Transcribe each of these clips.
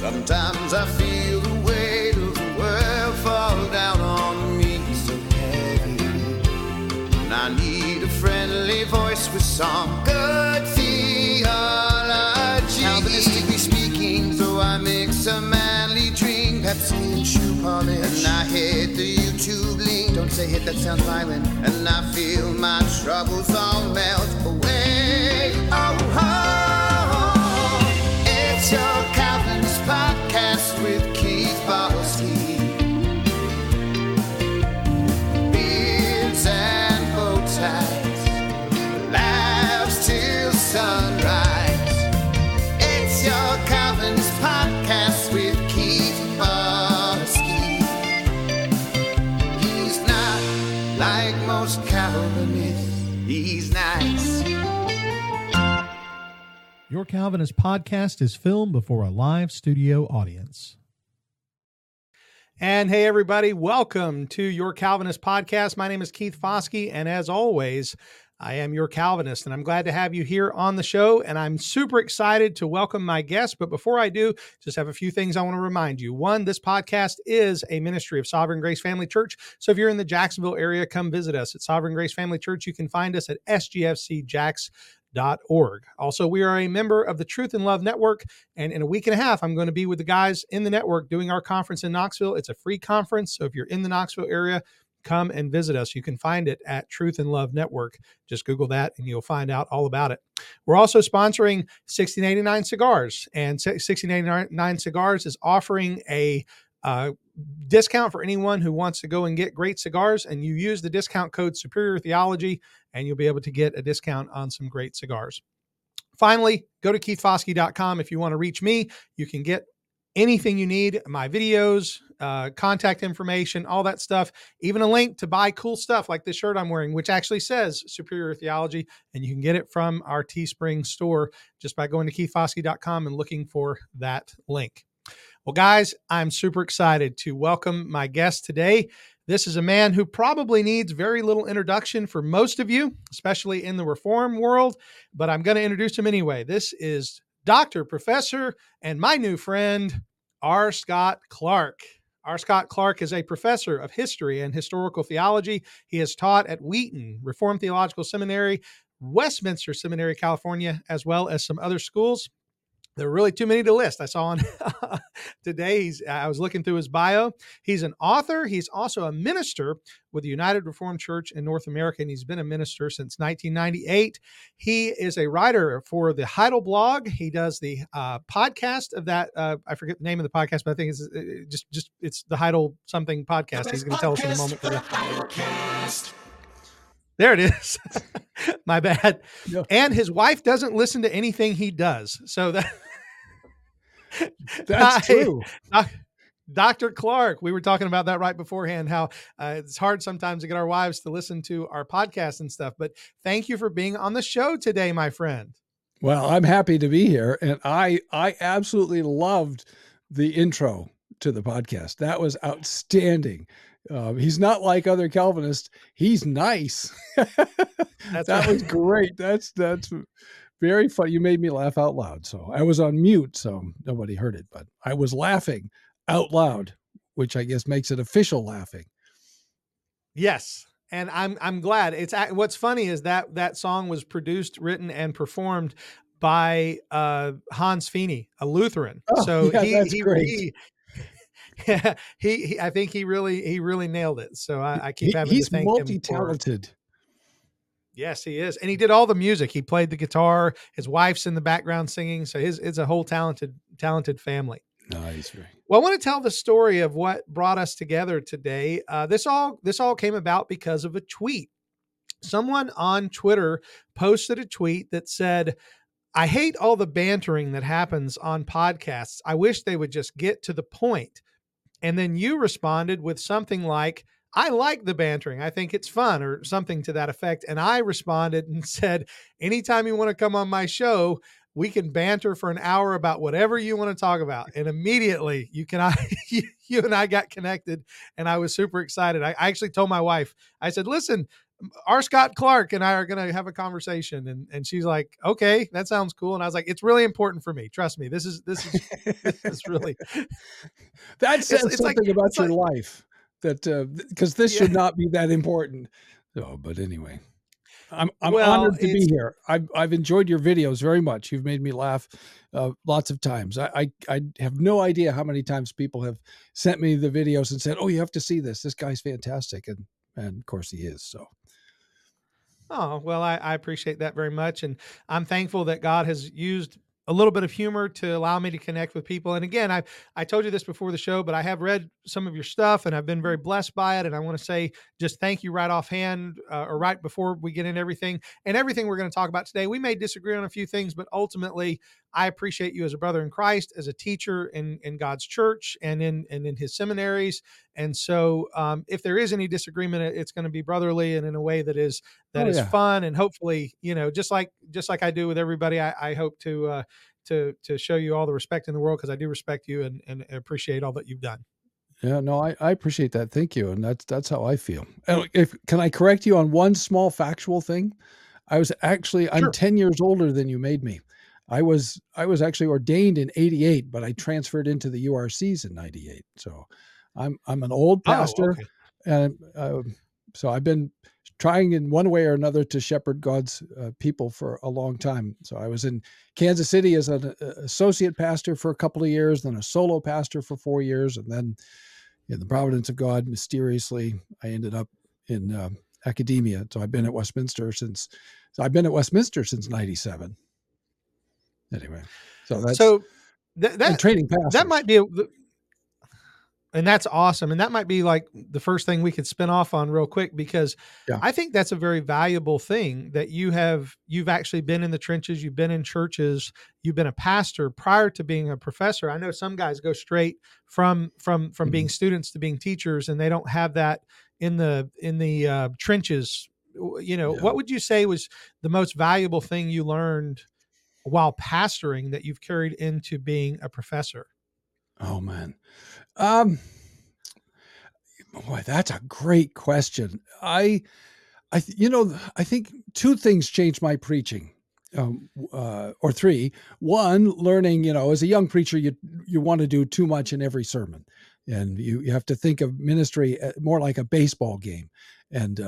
Sometimes I feel the weight of the world fall down on me so heavy, and I need a friendly voice with some good theology. Calvinistically speaking, so I mix a manly drink, Pepsi and shoe polish, and I hit the YouTube link. Don't say hit, that sounds violent. And I feel my troubles all melt away. Oh, it's your Calvinist podcast with Keith Foskey. Beards and bow ties, laughs till sunrise. It's your Calvinist podcast with Keith Foskey. He's not like most Calvinists, he's nice. Your Calvinist podcast is filmed before a live studio audience. And hey, everybody, welcome to Your Calvinist podcast. My name is Keith Foskey, and as always, I am your Calvinist, and I'm glad to have you here on the show, and I'm super excited to welcome my guest. But before I do, just have a few things I want to remind you. One, this podcast is a ministry of Sovereign Grace Family Church. So if you're in the Jacksonville area, come visit us at Sovereign Grace Family Church. You can find us at sgfcjax.org. Also, we are a member of the Truth and Love Network, and in a week and a half, I'm going to be with the guys in the network doing our conference in Knoxville. It's a free conference, so if you're in the Knoxville area, come and visit us. You can find it at Truth and Love Network. Just Google that and you'll find out all about it. We're also sponsoring 1689 Cigars, and 1689 Cigars is offering a discount for anyone who wants to go and get great cigars, and you use the discount code Superior Theology and you'll be able to get a discount on some great cigars. Finally, go to keithfoskey.com. If you want to reach me, you can get anything you need, my videos, contact information, all that stuff, even a link to buy cool stuff like this shirt I'm wearing, which actually says Superior Theology, and you can get it from our Teespring store just by going to keithfoskey.com and looking for that link. Well, guys, I'm super excited to welcome my guest today. This is a man who probably needs very little introduction for most of you, especially in the Reform world, but I'm going to introduce him anyway. This is Dr. Professor and my new friend, R. Scott Clark. R. Scott Clark is a professor of history and historical theology. He has taught at Wheaton, Reformed Theological Seminary, Westminster Seminary, California, as well as some other schools. There are really too many to list. I saw on today, I was looking through his bio. He's an author. He's also a minister with the United Reformed Church in North America, and he's been a minister since 1998. He is a writer for the Heidel blog. He does the podcast of that. I forget the name of the podcast, but I think it's it's the Heidel something podcast. He's going to tell us in a moment. There it is. My bad. Yeah. And his wife doesn't listen to anything he does. So that's true. Dr. Clark, we were talking about that right beforehand, how it's hard sometimes to get our wives to listen to our podcast and stuff. But thank you for being on the show today, my friend. Well, I'm happy to be here. And I absolutely loved the intro to the podcast. That was outstanding. He's not like other Calvinists. He's nice. That was great. That's very fun. You made me laugh out loud. So I was on mute, so nobody heard it, but I was laughing out loud, which I guess makes it official laughing. Yes. And I'm glad. What's funny is that song was produced, written, and performed by Hans Feeney, a Lutheran. Oh, so yeah, that's great. I think he really nailed it. So I keep having to thank him. He's multi-talented. Yes, he is. And he did all the music. He played the guitar. His wife's in the background singing. So it's a whole talented family. Nice. Well, I want to tell the story of what brought us together today. This all came about because of a tweet. Someone on Twitter posted a tweet that said, "I hate all the bantering that happens on podcasts. I wish they would just get to the point." And then you responded with something like, "I like the bantering. I think it's fun," or something to that effect. And I responded and said, "Anytime you want to come on my show, we can banter for an hour about whatever you want to talk about." And immediately you and I got connected, and I was super excited. I actually told my wife, I said, "Listen, R. Scott Clark and I are going to have a conversation. And she's like, okay, that sounds cool. And I was like, it's really important for me. Trust me. This is really, That says it's like, something about it's your like, life that, because this yeah, should not be that important. So, but anyway, I'm well, honored to be here. I've enjoyed your videos very much. You've made me laugh lots of times. I have no idea how many times people have sent me the videos and said, "Oh, you have to see this. This guy's fantastic," and of course he is. So oh, well, I appreciate that very much. And I'm thankful that God has used a little bit of humor to allow me to connect with people. And again, I told you this before the show, but I have read some of your stuff and I've been very blessed by it. And I want to say just thank you right offhand or right before we get into everything and everything we're going to talk about today. We may disagree on a few things, but ultimately, I appreciate you as a brother in Christ, as a teacher in God's church and in his seminaries. And so, if there is any disagreement, it's going to be brotherly and in a way that is oh yeah. fun. And hopefully, just like I do with everybody, I hope to show you all the respect in the world, because I do respect you and appreciate all that you've done. Yeah, no, I appreciate that. Thank you. And that's how I feel. And if can I correct you on one small factual thing? I'm Sure. 10 years older than you made me. I was actually ordained in 88, but I transferred into the URCs in 98. So I'm an old Oh, pastor, okay. and so I've been trying in one way or another to shepherd God's people for a long time. So I was in Kansas City as an associate pastor for a couple of years, then a solo pastor for 4 years, and then in the providence of God, mysteriously, I ended up in academia. So I've been at Westminster since '97. Anyway, so that's So that and that training that pastors. might be and that's awesome. And that might be like the first thing we could spin off on real quick, because Yeah. I think that's a very valuable thing that you've actually been in the trenches, you've been in churches, you've been a pastor prior to being a professor. I know some guys go straight from being Mhm. students to being teachers, and they don't have that in the trenches. Yeah. What would you say was the most valuable thing you learned while pastoring that you've carried into being a professor? Oh man. Um, Boy, that's a great question. I think two things changed my preaching, or three. One, learning, as a young preacher, you want to do too much in every sermon, and you have to think of ministry more like a baseball game, and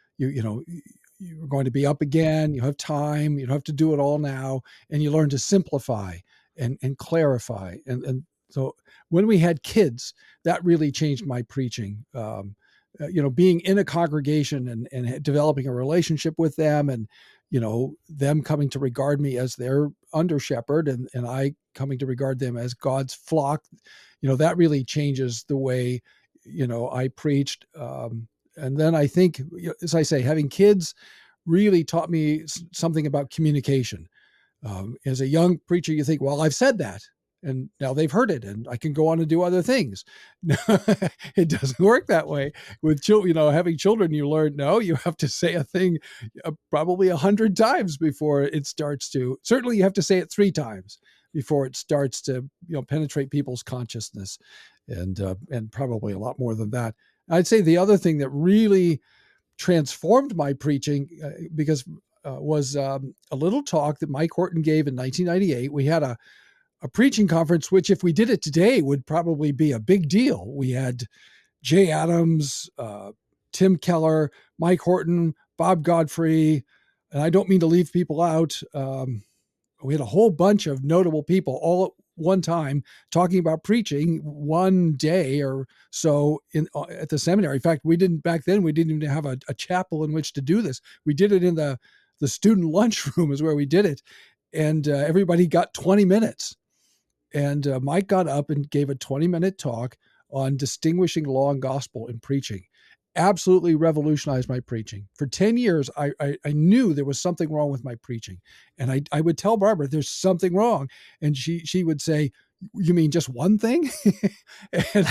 you're going to be up again. You have time. You don't have to do it all now, and you learn to simplify and clarify. And so when we had kids, that really changed my preaching. Being in a congregation and developing a relationship with them, and them coming to regard me as their under shepherd, and I coming to regard them as God's flock, that really changes the way I preached. And then I think, as I say, having kids really taught me something about communication. As a young preacher, you think, well, I've said that, and now they've heard it, and I can go on and do other things. It doesn't work that way with children. Having children, you learn, no, you have to say a thing probably 100 times before it starts to. Certainly, you have to say it 3 times before it starts to penetrate people's consciousness, and probably a lot more than that. I'd say the other thing that really transformed my preaching, because was a little talk that Mike Horton gave in 1998. We had a preaching conference, which if we did it today would probably be a big deal. We had Jay Adams, Tim Keller, Mike Horton, Bob Godfrey, and I don't mean to leave people out. We had a whole bunch of notable people all at one time talking about preaching one day or so at the seminary. In fact, back then we didn't even have a chapel in which to do this. We did it in the student lunchroom is where we did it. And everybody got 20 minutes. And Mike got up and gave a 20-minute talk on distinguishing law and gospel in preaching. Absolutely revolutionized my preaching. For 10 years, I knew there was something wrong with my preaching. And I would tell Barbara, there's something wrong. And she would say, you mean just one thing? And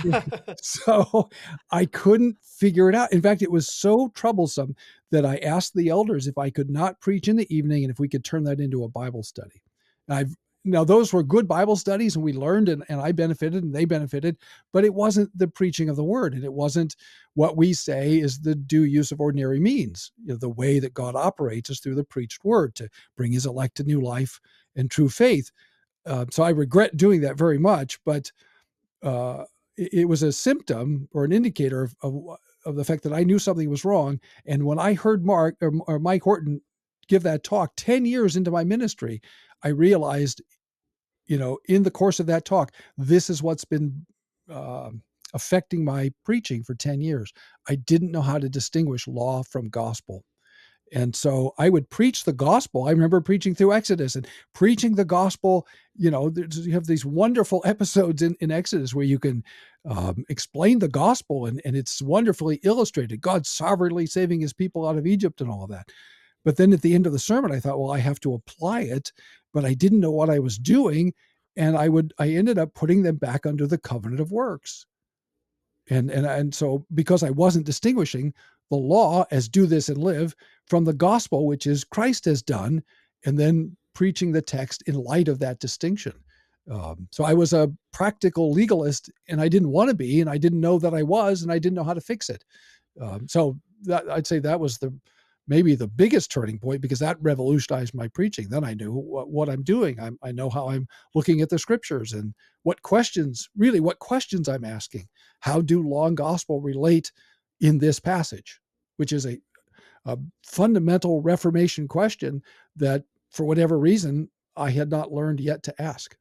so I couldn't figure it out. In fact, it was so troublesome that I asked the elders if I could not preach in the evening and if we could turn that into a Bible study. And now those were good Bible studies, and we learned, and I benefited and they benefited, but it wasn't the preaching of the word. And it wasn't what we say is the due use of ordinary means. The way that God operates is through the preached word to bring his elect to new life and true faith. So I regret doing that very much, but it was a symptom or an indicator of the fact that I knew something was wrong. And when I heard Mike Horton give that talk 10 years into my ministry, I realized, in the course of that talk, this is what's been affecting my preaching for 10 years. I didn't know how to distinguish law from gospel. And so I would preach the gospel. I remember preaching through Exodus and preaching the gospel. You have these wonderful episodes in Exodus where you can explain the gospel, and it's wonderfully illustrated. God sovereignly saving his people out of Egypt and all of that. But then at the end of the sermon, I thought, well, I have to apply it, but I didn't know what I was doing. And I ended up putting them back under the covenant of works. And so because I wasn't distinguishing the law as do this and live from the gospel, which is Christ has done, and then preaching the text in light of that distinction. So I was a practical legalist, and I didn't want to be, and I didn't know that I was, and I didn't know how to fix it. So I'd say that was maybe the biggest turning point, because that revolutionized my preaching. Then I knew what I'm doing. I know how I'm looking at the scriptures and what questions I'm asking. How do law and gospel relate in this passage, which is a fundamental Reformation question that, for whatever reason, I had not learned yet to ask.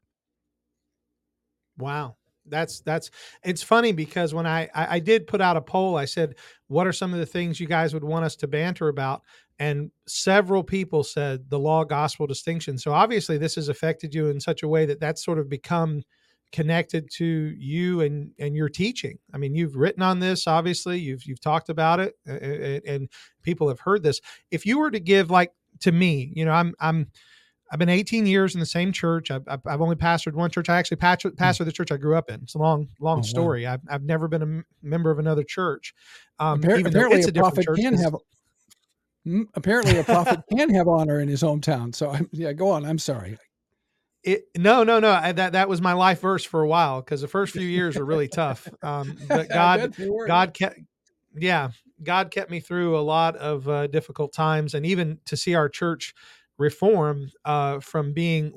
Wow. It's funny because when I did put out a poll, I said, what are some of the things you guys would want us to banter about? And several people said the law gospel distinction. So obviously this has affected you in such a way that that's sort of become connected to you and your teaching. I mean, you've written on this, obviously you've talked about it, and people have heard this. If you were to give, like, to me, I've been 18 years in the same church. I've only pastored one church. I actually pastored the church I grew up in. It's a long story. Wow. I've never been a member of another church. Even though it's a different church. Apparently a prophet can have honor in his hometown. So go on. I'm sorry. No. That was my life verse for a while, because the first few years were really tough. But God kept me through a lot of difficult times, and even to see our church reform from being,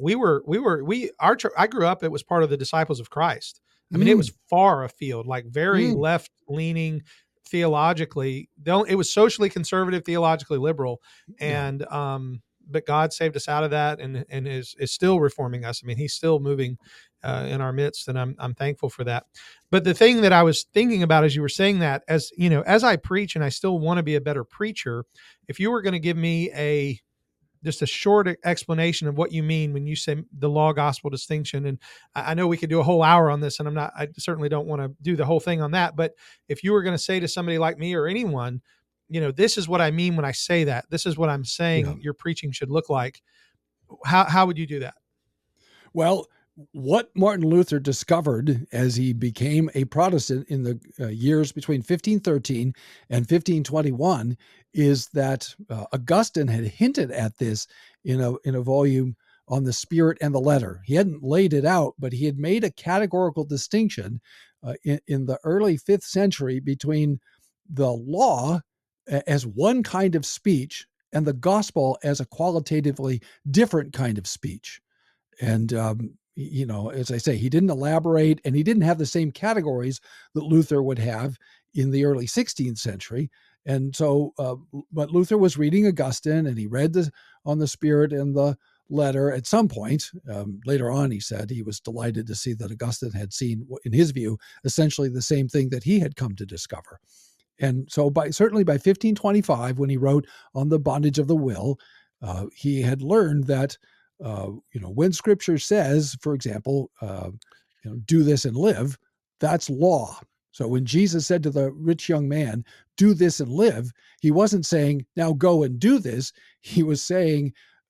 I grew up, it was part of the Disciples of Christ. I mean, it was far afield, like very left leaning theologically. It was socially conservative, theologically liberal. And, but God saved us out of that, and is still reforming us. I mean, he's still moving in our midst, and I'm thankful for that. But the thing that I was thinking about as you were saying that, as I preach, and I still want to be a better preacher, if you were going to give me just a short explanation of what you mean when you say the law gospel distinction. And I know we could do a whole hour on this, and I certainly don't want to do the whole thing on that. But if you were going to say to somebody like me or anyone, this is what I mean when I say that, this is what I'm saying your preaching should look like, how would you do that? Well, what Martin Luther discovered as he became a Protestant in the years between 1513 and 1521 is that Augustine had hinted at this in a volume on the Spirit and the Letter. He hadn't laid it out, but he had made a categorical distinction in the early 5th century between the law as one kind of speech and the gospel as a qualitatively different kind of speech. And as I say, he didn't elaborate, and he didn't have the same categories that Luther would have in the early 16th century. And so, but Luther was reading Augustine, and he read on the Spirit and the Letter at some point. Later on, he said he was delighted to see that Augustine had seen, in his view, essentially the same thing that he had come to discover. And so certainly by 1525, when he wrote on the bondage of the will, he had learned that when Scripture says, for example, do this and live, that's law. So when Jesus said to the rich young man, do this and live, he wasn't saying, now go and do this. He was saying,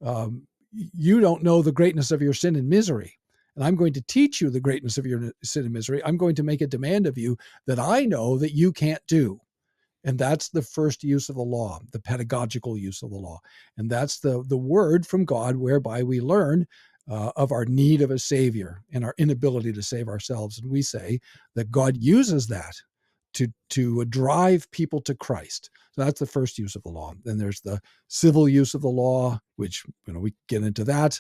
you don't know the greatness of your sin and misery, and I'm going to teach you the greatness of your sin and misery. I'm going to make a demand of you that I know that you can't do. And that's the first use of the law, the pedagogical use of the law. And that's the word from God whereby we learn of our need of a savior and our inability to save ourselves. And we say that God uses that to drive people to Christ. So that's the first use of the law. Then there's the civil use of the law, which we get into that.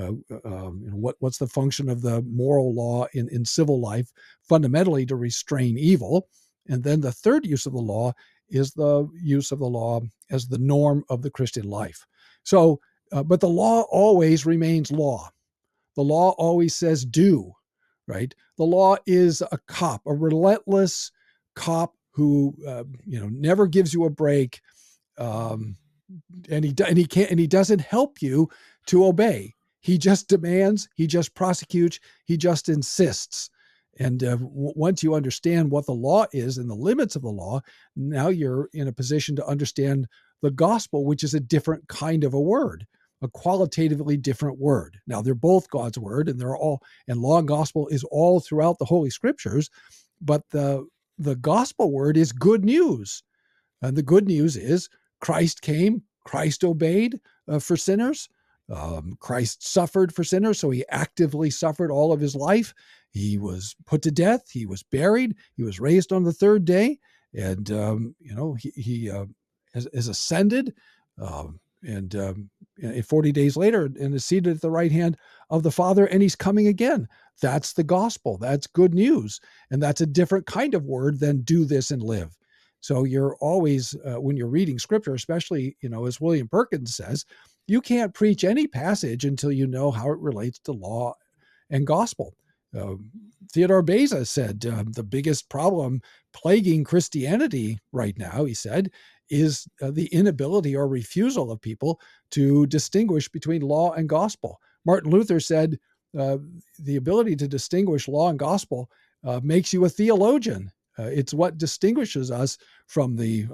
What's the function of the moral law in civil life? Fundamentally, to restrain evil. And then the third use of the law is the use of the law as the norm of the Christian life. So, but the law always remains law. The law always says do, right? The law is a cop, a relentless cop who never gives you a break, and he doesn't help you to obey. He just demands, he just prosecutes, he just insists. And once you understand what the law is and the limits of the law, now you're in a position to understand the gospel, which is a different kind of a word, a qualitatively different word. Now, they're both God's word, and law and gospel is all throughout the Holy Scriptures, but the gospel word is good news. And the good news is Christ came, Christ obeyed for sinners. Christ suffered for sinners, so he actively suffered all of his life. He was put to death. He was buried. He was raised on the third day, and he has ascended. And 40 days later, and is seated at the right hand of the Father, and he's coming again. That's the gospel. That's good news, and that's a different kind of word than do this and live. So you're always, when you're reading Scripture, especially, as William Perkins says, you can't preach any passage until you know how it relates to law and gospel. Theodore Beza said the biggest problem plaguing Christianity right now, he said, is the inability or refusal of people to distinguish between law and gospel. Martin Luther said the ability to distinguish law and gospel makes you a theologian. It's what distinguishes us from the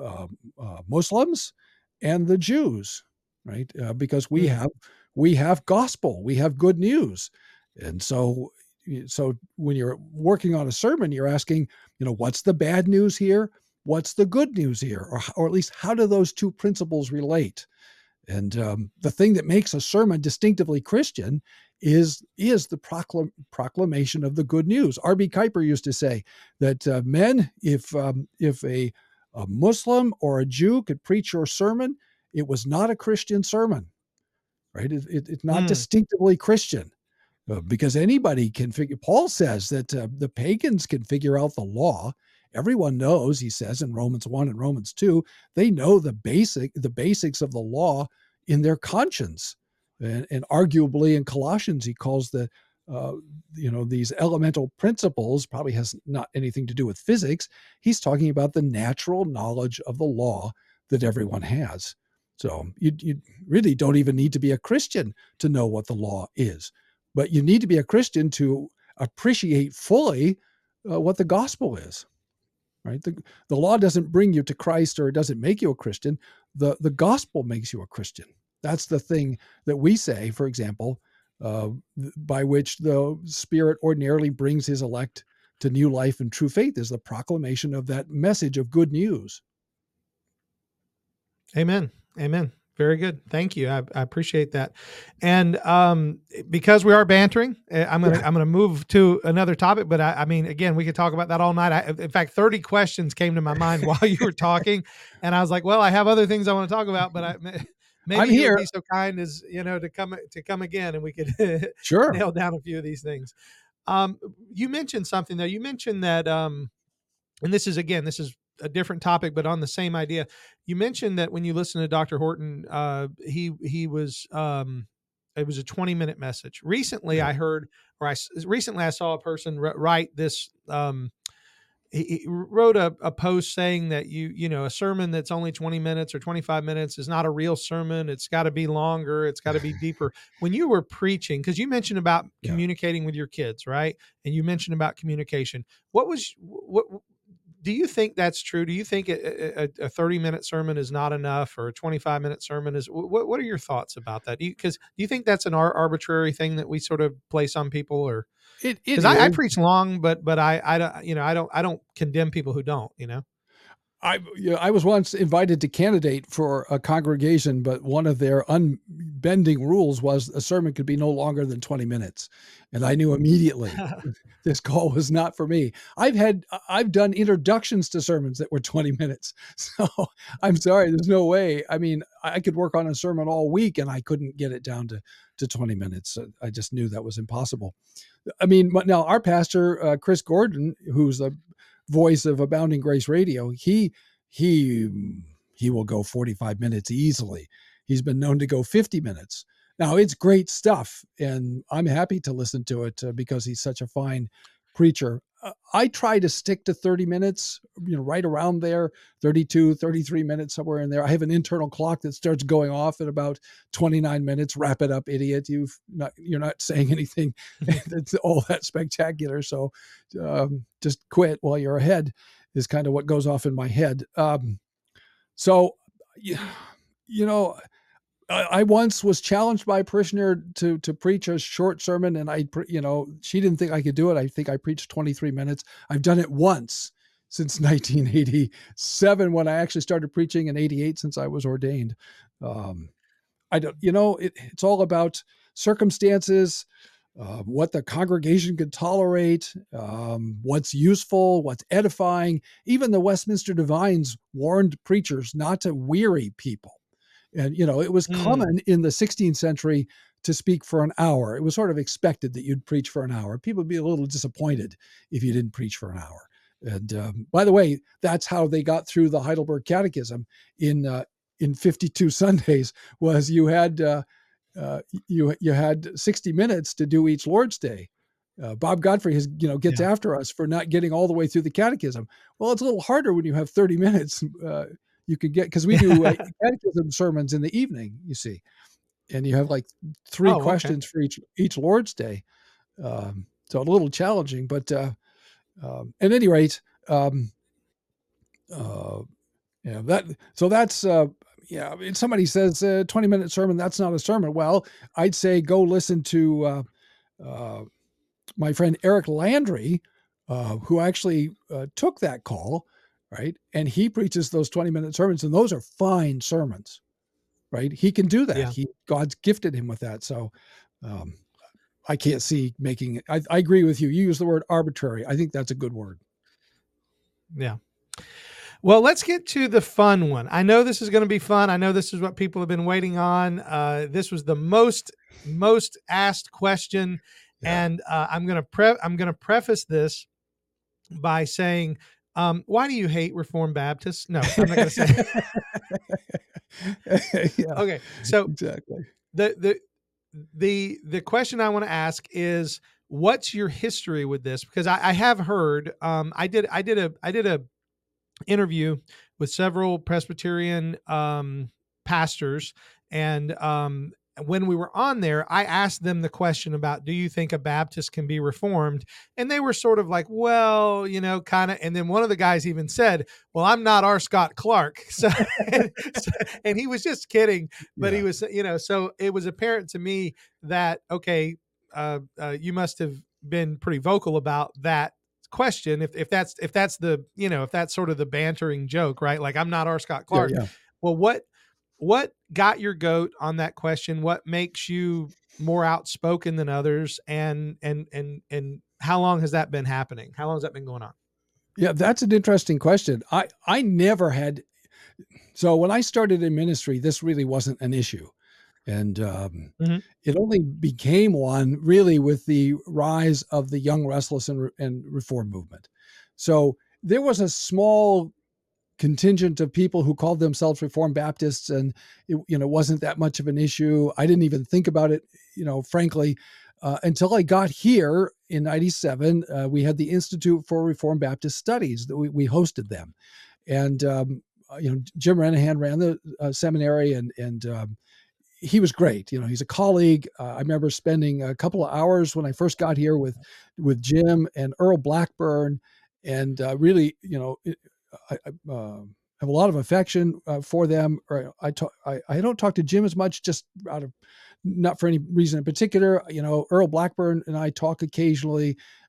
Muslims and the Jews, right? Because we have gospel, we have good news. And so when you're working on a sermon, you're asking, what's the bad news here? What's the good news here? Or at least how do those two principles relate? And the thing that makes a sermon distinctively Christian is the proclamation of the good news. R.B. Kuiper used to say that if a Muslim or a Jew could preach your sermon, it was not a Christian sermon, right? It's not distinctively Christian. Because anybody can figure. Paul says that the pagans can figure out the law. Everyone knows, he says in Romans 1 and Romans 2, they know the basics of the law in their conscience. And arguably in Colossians, he calls these elemental principles, probably has not anything to do with physics. He's talking about the natural knowledge of the law that everyone has. So you really don't even need to be a Christian to know what the law is. But you need to be a Christian to appreciate fully what the gospel is, right? The law doesn't bring you to Christ, or it doesn't make you a Christian. The gospel makes you a Christian. That's the thing that we say, for example, by which the Spirit ordinarily brings his elect to new life and true faith, is the proclamation of that message of good news. Amen. Amen. Very good. Thank you. I appreciate that. And because we are bantering, I'm gonna move to another topic. But I mean, again, we could talk about that all night. In fact, 30 questions came to my mind while you were talking, and I was like, well, I have other things I want to talk about, but maybe you would be so kind as to come again, and we could sure nail down a few of these things. You mentioned something though. You mentioned that, and this is a different topic, but on the same idea. You mentioned that when you listen to Dr. Horton, he was, it was a 20-minute message. Recently, I heard, I saw a person write this. He wrote a post saying that a sermon that's only 20 minutes or 25 minutes is not a real sermon. It's got to be longer. It's got to be deeper. When you were preaching, because you mentioned about communicating with your kids, right? And you mentioned about communication. What do you think that's true? Do you think a 30-minute sermon is not enough, or a 25-minute sermon is? What are your thoughts about that? Do you think that's an arbitrary thing that we sort of place on people, or? Because I preach long, but I don't condemn people who don't. I was once invited to candidate for a congregation, but one of their unbending rules was a sermon could be no longer than 20 minutes. And I knew immediately this call was not for me. I've done introductions to sermons that were 20 minutes. So I'm sorry, there's no way. I mean, I could work on a sermon all week and I couldn't get it down to 20 minutes. I just knew that was impossible. I mean, now our pastor, Chris Gordon, who's the voice of Abounding Grace Radio, he will go 45 minutes easily. He's been known to go 50 minutes. Now, it's great stuff, and I'm happy to listen to it because he's such a fine preacher. I try to stick to 30 minutes, right around there, 32, 33 minutes, somewhere in there. I have an internal clock that starts going off at about 29 minutes. Wrap it up, idiot. You're not saying anything that's all that spectacular. So just quit while you're ahead is kind of what goes off in my head. I once was challenged by a parishioner to preach a short sermon, and she didn't think I could do it. I think I preached 23 minutes. I've done it once since 1987 when I actually started preaching, in 88 since I was ordained. It's all about circumstances, what the congregation could tolerate, what's useful, what's edifying. Even the Westminster Divines warned preachers not to weary people. And, it was common in the 16th century to speak for an hour. It was sort of expected that you'd preach for an hour. People would be a little disappointed if you didn't preach for an hour. And by the way, that's how they got through the Heidelberg Catechism in 52 Sundays. Was you had 60 minutes to do each Lord's Day. Bob Godfrey gets after us for not getting all the way through the Catechism. Well, it's a little harder when you have 30 minutes. You could get, because we do catechism sermons in the evening, you see, and you have like three questions for each Lord's Day. So a little challenging, but at any rate, that's somebody says 20-minute sermon, that's not a sermon. Well, I'd say go listen to my friend Eric Landry, who actually took that call. Right. And he preaches those 20-minute sermons, and those are fine sermons. Right. He can do that. Yeah. God's gifted him with that. So I can't see making it. I agree with you. You use the word arbitrary. I think that's a good word. Yeah. Well, let's get to the fun one. I know this is going to be fun. I know this is what people have been waiting on. This was the most asked question. Yeah. And I'm going to preface this by saying, why do you hate Reformed Baptists? No, I'm not going to say. Yeah, okay, so exactly. The question I want to ask is, what's your history with this? Because I have heard, I did a interview with several Presbyterian pastors, and when we were on there, I asked them the question about, do you think a Baptist can be reformed? And they were sort of like, well, kind of. And then one of the guys even said, well, I'm not R. Scott Clark. So, and he was just kidding, but he was, so it was apparent to me that, okay, you must have been pretty vocal about that question. If that's the, if that's sort of the bantering joke, right? Like, I'm not R. Scott Clark. Yeah. Well, what got your goat on that question? What makes you more outspoken than others? And how long has that been happening? How long has that been going on? Yeah, that's an interesting question. I never had. So when I started in ministry, this really wasn't an issue. And it only became one really with the rise of the Young Restless and Reform movement. So there was a small contingent of people who called themselves Reformed Baptists, and it wasn't that much of an issue. I didn't even think about it, frankly, until I got here in 97. We had the Institute for Reformed Baptist Studies that we hosted them, and Jim Renahan ran the seminary, and he was great. He's a colleague. I remember spending a couple of hours when I first got here with Jim and Earl Blackburn, and really, I have a lot of affection for them. I don't talk to Jim as much, just not for any reason in particular. Earl Blackburn and I talk occasionally.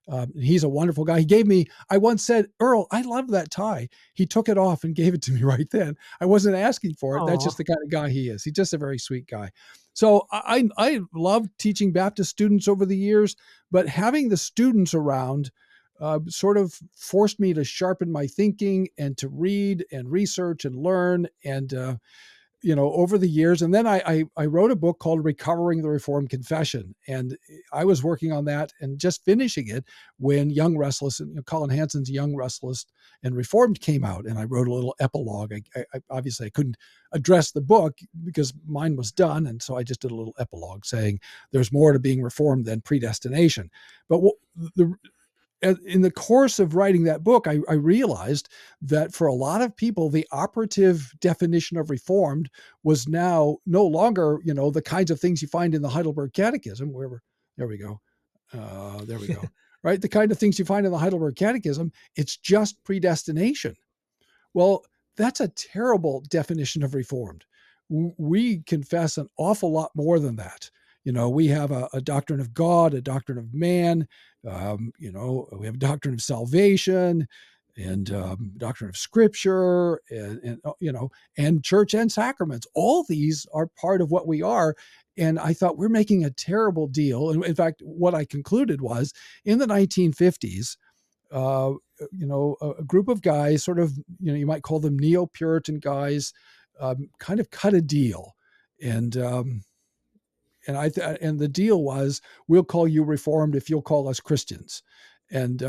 He's a wonderful guy. I once said, Earl, I love that tie. He took it off and gave it to me right then. I wasn't asking for it. Aw. That's just the kind of guy he is. He's just a very sweet guy. So I love teaching Baptist students over the years, but having the students around sort of forced me to sharpen my thinking and to read and research and learn and, over the years. And then I wrote a book called Recovering the Reformed Confession. And I was working on that and just finishing it when Young, Restless, and Colin Hansen's Young, Restless, and Reformed came out. And I wrote a little epilogue. Obviously, I couldn't address the book because mine was done. And so I just did a little epilogue saying there's more to being reformed than predestination. But in the course of writing that book, I realized that for a lot of people, the operative definition of reformed was now no longer, the kinds of things you find in the Heidelberg Catechism, there we go. Right? The kind of things you find in the Heidelberg Catechism, it's just predestination. Well, that's a terrible definition of reformed. We confess an awful lot more than that. We have a doctrine of God, a doctrine of man, we have a doctrine of salvation and doctrine of Scripture and church and sacraments. All these are part of what we are. And I thought we're making a terrible deal. And in fact, what I concluded was in the 1950s, a group of guys, sort of, you might call them neo-Puritan guys, kind of cut a deal. And the deal was, we'll call you Reformed if you'll call us Christians. And,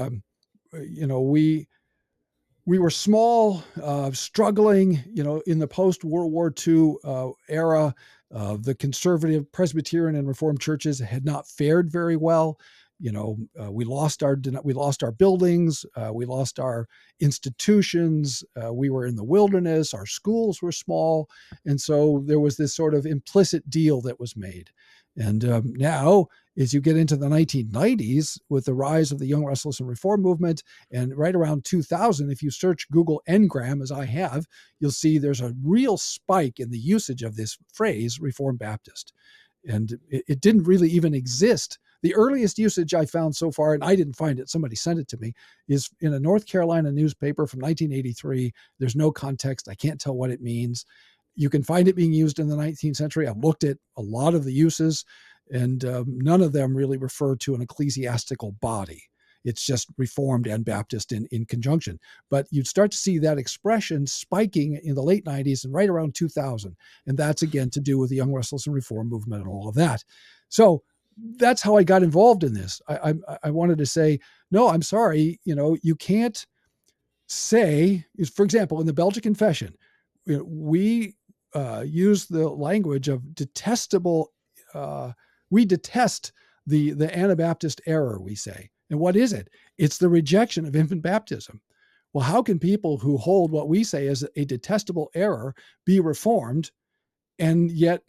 we were small, struggling, in the post-World War II era. The conservative Presbyterian and Reformed churches had not fared very well. We lost our buildings, we lost our institutions, we were in the wilderness, our schools were small. And so there was this sort of implicit deal that was made. And now, as you get into the 1990s, with the rise of the Young, Restless, and Reformed movement, and right around 2000, if you search Google Ngram, as I have, you'll see there's a real spike in the usage of this phrase, Reformed Baptist. And it didn't really even exist. The earliest usage I found so far, and I didn't find it, somebody sent it to me, is in a North Carolina newspaper from 1983. There's no context. I can't tell what it means. You can find it being used in the 19th century. I've looked at a lot of the uses, and none of them really refer to an ecclesiastical body. It's just Reformed and Baptist in conjunction. But you'd start to see that expression spiking in the late 90s and right around 2000. And that's, again, to do with the Young, Restless, and Reformed movement and all of that. So that's how I got involved in this. I wanted to say, no, I'm sorry, you can't say, for example, in the Belgic Confession, we use the language of detestable, we detest the Anabaptist error, we say. And what is it? It's the rejection of infant baptism. Well, how can people who hold what we say is a detestable error be reformed, and yet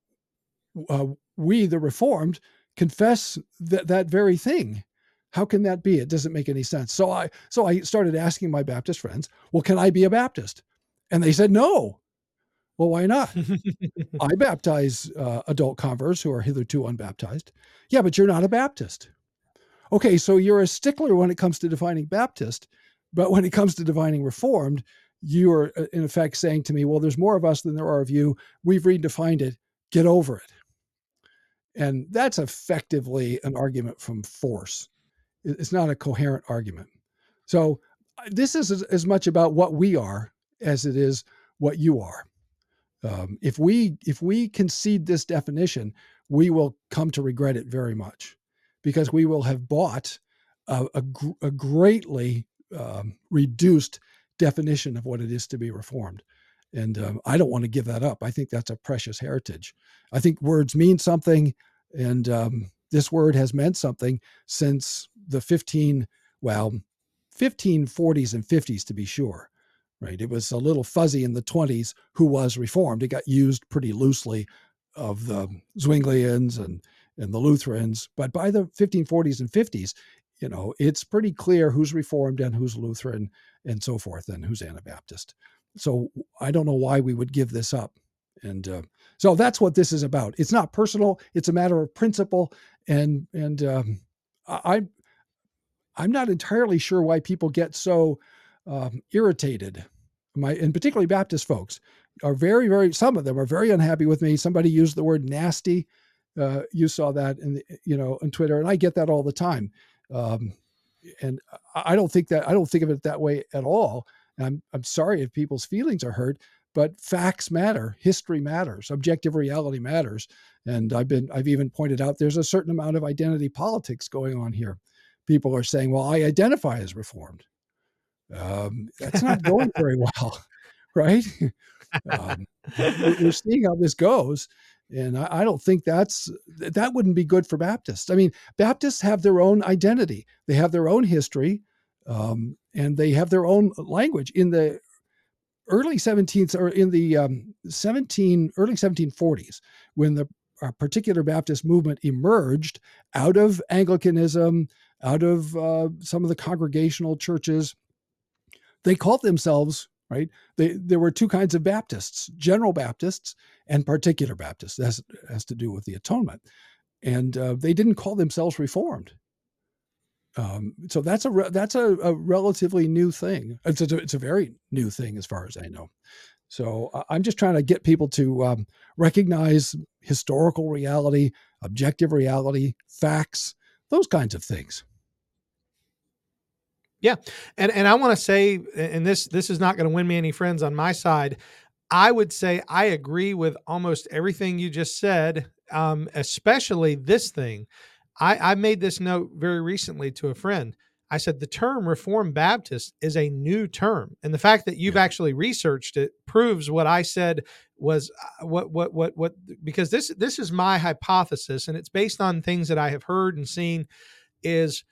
we, the Reformed, confess that very thing? How can that be? It doesn't make any sense. So I started asking my Baptist friends, well, can I be a Baptist? And they said, no. Well, why not? I baptize adult converts who are hitherto unbaptized. Yeah, but you're not a Baptist. Okay, so you're a stickler when it comes to defining Baptist, but when it comes to defining Reformed, you are in effect saying to me, well, there's more of us than there are of you. We've redefined it. Get over it. And that's effectively an argument from force. It's not a coherent argument. So this is as much about what we are as it is what you are. If we concede this definition, we will come to regret it very much, because we will have bought a greatly reduced definition of what it is to be Reformed. And I don't want to give that up. I think that's a precious heritage. I think words mean something, and this word has meant something since the 1540s and 50s, to be sure. Right? It was a little fuzzy in the 20s who was Reformed. It got used pretty loosely of the Zwinglians and the Lutherans. But by the 1540s and 50s, it's pretty clear who's Reformed and who's Lutheran and so forth, and who's Anabaptist. So I don't know why we would give this up. And so that's what this is about. It's not personal. It's a matter of principle. And I'm not entirely sure why people get so irritated. And particularly Baptist folks are very, very, some of them are very unhappy with me. Somebody used the word nasty. You saw that on Twitter, and I get that all the time. And I don't think of it that way at all. I'm sorry if people's feelings are hurt, but facts matter. History matters. Objective reality matters. And I've even pointed out there's a certain amount of identity politics going on here. People are saying, well, I identify as Reformed. That's not going very well, right? We're seeing how this goes. And I don't think that wouldn't be good for Baptists. I mean, Baptists have their own identity. They have their own history, and they have their own language. In the early 17th or in the early 1740s, when the particular Baptist movement emerged out of Anglicanism, out of some of the congregational churches, they called themselves, right? There were two kinds of Baptists: general Baptists and particular Baptists. That has to do with the atonement. And they didn't call themselves Reformed. So that's a relatively new thing. It's a very new thing as far as I know. So I'm just trying to get people to recognize historical reality, objective reality, facts, those kinds of things. Yeah. And I want to say, and this is not going to win me any friends on my side, I would say I agree with almost everything you just said, especially this thing. I made this note very recently to a friend. I said, the term Reformed Baptist is a new term. And the fact that you've actually researched it proves what I said was because this is my hypothesis, and it's based on things that I have heard and seen, is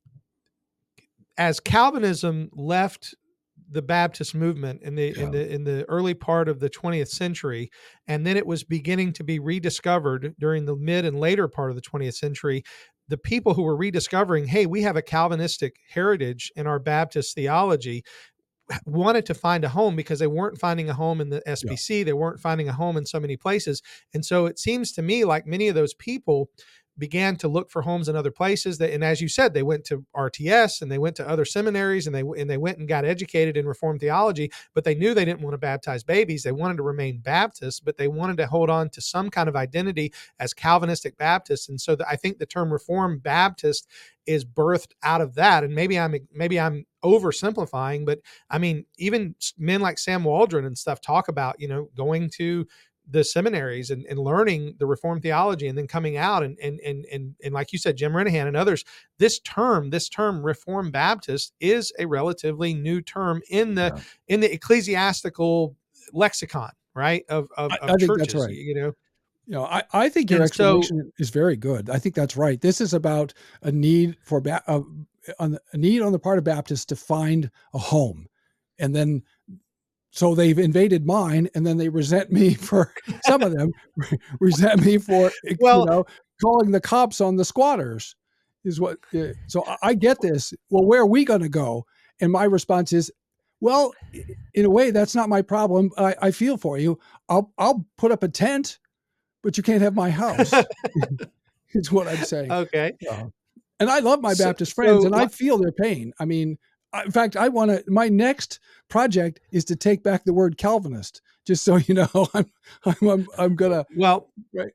as Calvinism left the Baptist movement in the early part of the 20th century, and then it was beginning to be rediscovered during the mid and later part of the 20th century, the people who were rediscovering, hey, we have a Calvinistic heritage in our Baptist theology, wanted to find a home because they weren't finding a home in the SBC. They weren't finding a home in so many places. And so it seems to me like many of those people began to look for homes in other places. And as you said, they went to RTS and they went to other seminaries and they went and got educated in Reformed theology, but they knew they didn't want to baptize babies. They wanted to remain Baptists, but they wanted to hold on to some kind of identity as Calvinistic Baptists. And so I think the term Reformed Baptist is birthed out of that. And maybe I'm oversimplifying, but I mean, even men like Sam Waldron and stuff talk about, going to the seminaries and learning the Reformed theology and then coming out and like you said, Jim Renihan and others, this term Reformed Baptist is a relatively new term in the ecclesiastical lexicon, right? Of I think churches, that's right. I think your explanation is very good. I think that's right. This is about a need for a need on the part of Baptists to find a home, and then so they've invaded mine, and then they resent me for some of them resent me for calling the cops on the squatters. Is what? So I get this. Well, where are we going to go? And my response is, well, in a way, that's not my problem. I feel for you. I'll put up a tent, but you can't have my house. Is what I'm saying. Okay. And I love my Baptist friends, and I feel their pain. I mean, in fact, my next project is to take back the word Calvinist, just so you know. I'm gonna. Well, right.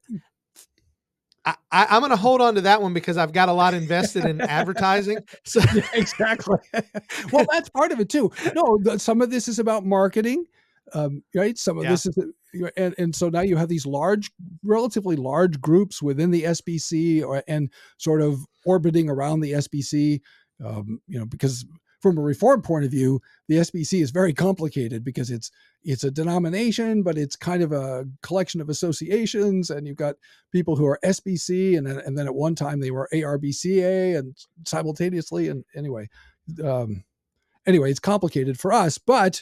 I'm going to hold on to that one because I've got a lot invested in advertising. So yeah, exactly. Well, that's part of it too. No, some of this is about marketing, right? Some of this is, and so now you have these relatively large groups within the SBC and sort of orbiting around the SBC, because from a Reformed point of view, the SBC is very complicated because it's a denomination, but it's kind of a collection of associations, and you've got people who are SBC, and then at one time they were ARBCA, and simultaneously. And anyway, it's complicated for us, but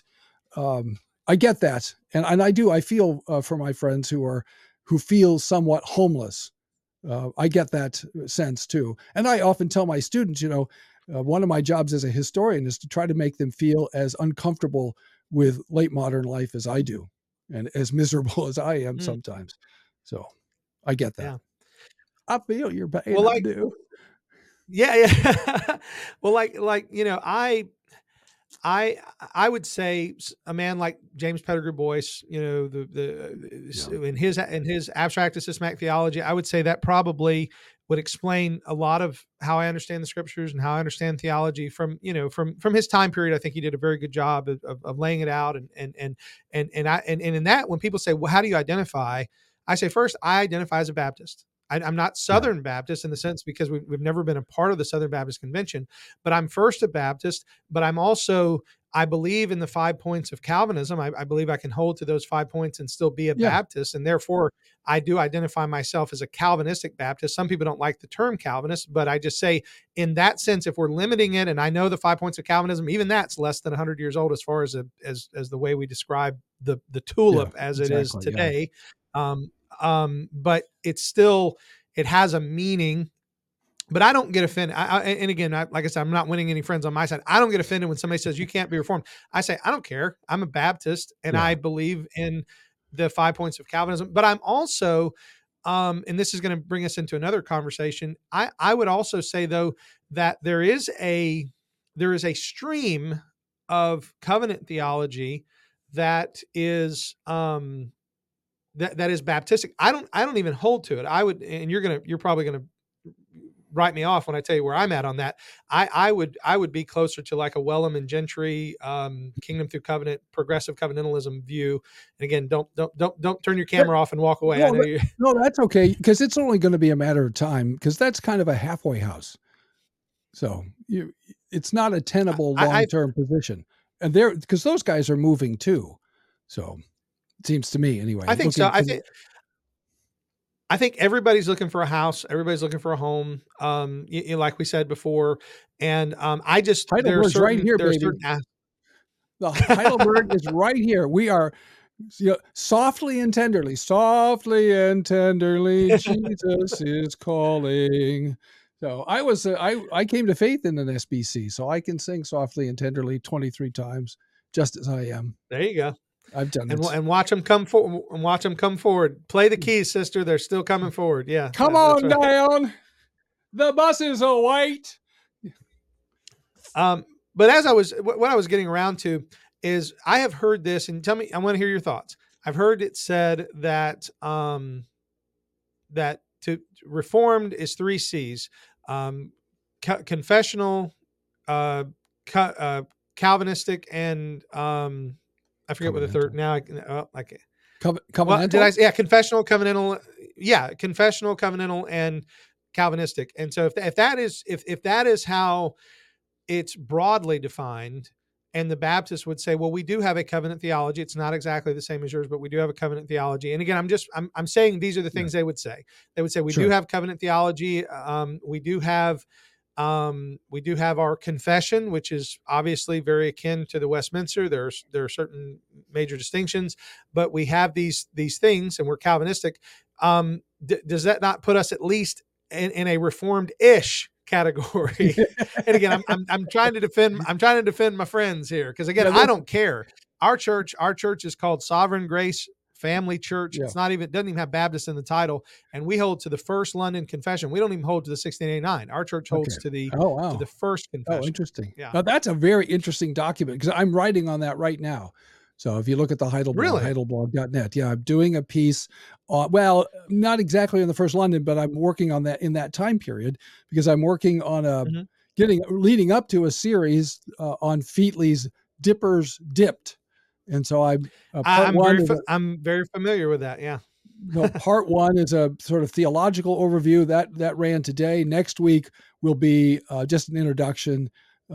I get that, and I feel for my friends who feel somewhat homeless. I get that sense too, and I often tell my students, one of my jobs as a historian is to try to make them feel as uncomfortable with late modern life as I do, and as miserable as I am sometimes. So I get that. Yeah. I feel your pain. Well, I do. Yeah, yeah. Well, I would say a man like James Pettigrew Boyce, Yeah. in his abstract and systematic theology, I would say that probably would explain a lot of how I understand the scriptures and how I understand theology from his time period. I think he did a very good job of laying it out, and in that, when people say, well, how do you identify? I say, first, I identify as a Baptist. I'm not Yeah. Southern Baptist in the sense because we've never been a part of the Southern Baptist Convention, but I'm first a Baptist, but I'm also, I believe in the 5 points of Calvinism. I believe I can hold to those 5 points and still be a Yeah. Baptist. And therefore, I do identify myself as a Calvinistic Baptist. Some people don't like the term Calvinist, but I just say, in that sense, if we're limiting it, and I know the 5 points of Calvinism, even that's less than 100 years old as far as the way we describe the tulip as it is Exactly. Yeah. today. But it's still, it has a meaning. But I don't get offended. And again, like I said, I'm not winning any friends on my side. I don't get offended when somebody says you can't be reformed. I say, I don't care. I'm a Baptist and Yeah. I believe in the 5 points of Calvinism. But I'm also, and this is going to bring us into another conversation. I would also say, though, that there is a stream of covenant theology that is that is Baptistic. I don't even hold to it. I would, and you're probably gonna write me off when I tell you where I'm at on that. I would be closer to like a Wellham and Gentry, kingdom through covenant, progressive covenantalism view. And again, don't turn your camera off and walk away. I know you. No, that's okay, because it's only going to be a matter of time, because that's kind of a halfway house. So it's not a tenable long-term position, and because those guys are moving too. So it seems to me anyway. I think so. I think everybody's looking for a house. Everybody's looking for a home. Like we said before, and I just Heidelberg's right here, baby. The Heidelberg is right here. We are softly and tenderly, Jesus is calling. So I came to faith in an SBC, so I can sing softly and tenderly 23 times, just as I am. There you go. I've done it. And watch them come forward. And watch them come forward. Play the keys, sister. They're still coming forward. Yeah. Come on right. down. The buses will wait. But what I was getting around to is, I have heard this, and tell me, I want to hear your thoughts. I've heard it said that that to Reformed is 3 C's: confessional, Calvinistic, and I forget what the third now. Covenantal. Confessional, covenantal. Yeah, confessional, covenantal, and Calvinistic. And so if that is how it's broadly defined, and the Baptists would say, well, we do have a covenant theology. It's not exactly the same as yours, but we do have a covenant theology. And again, I'm saying these are the things they would say. They would say we do have covenant theology. We do have our confession, which is obviously very akin to the Westminster. There are certain major distinctions, but we have these things, and we're Calvinistic. Does that not put us at least in a Reformed-ish category? And again, I'm trying to defend my friends here, because again, I don't care. Our church is called Sovereign Grace Family Church. It's not even, doesn't even have Baptist in the title, and we hold to the First London Confession. We don't even hold to the 1689. Our church holds to the to the First Confession. Oh, interesting. Yeah, now that's a very interesting document, because I'm writing on that right now. So if you look at the heidelblog.net, I'm doing a piece, well, not exactly on the First London, but I'm working on that in that time period, because I'm working on leading up to a series on Featley's Dippers Dipped. And so I'm very familiar with that. Yeah. Part 1 is a sort of theological overview that ran today. Next week will be just an introduction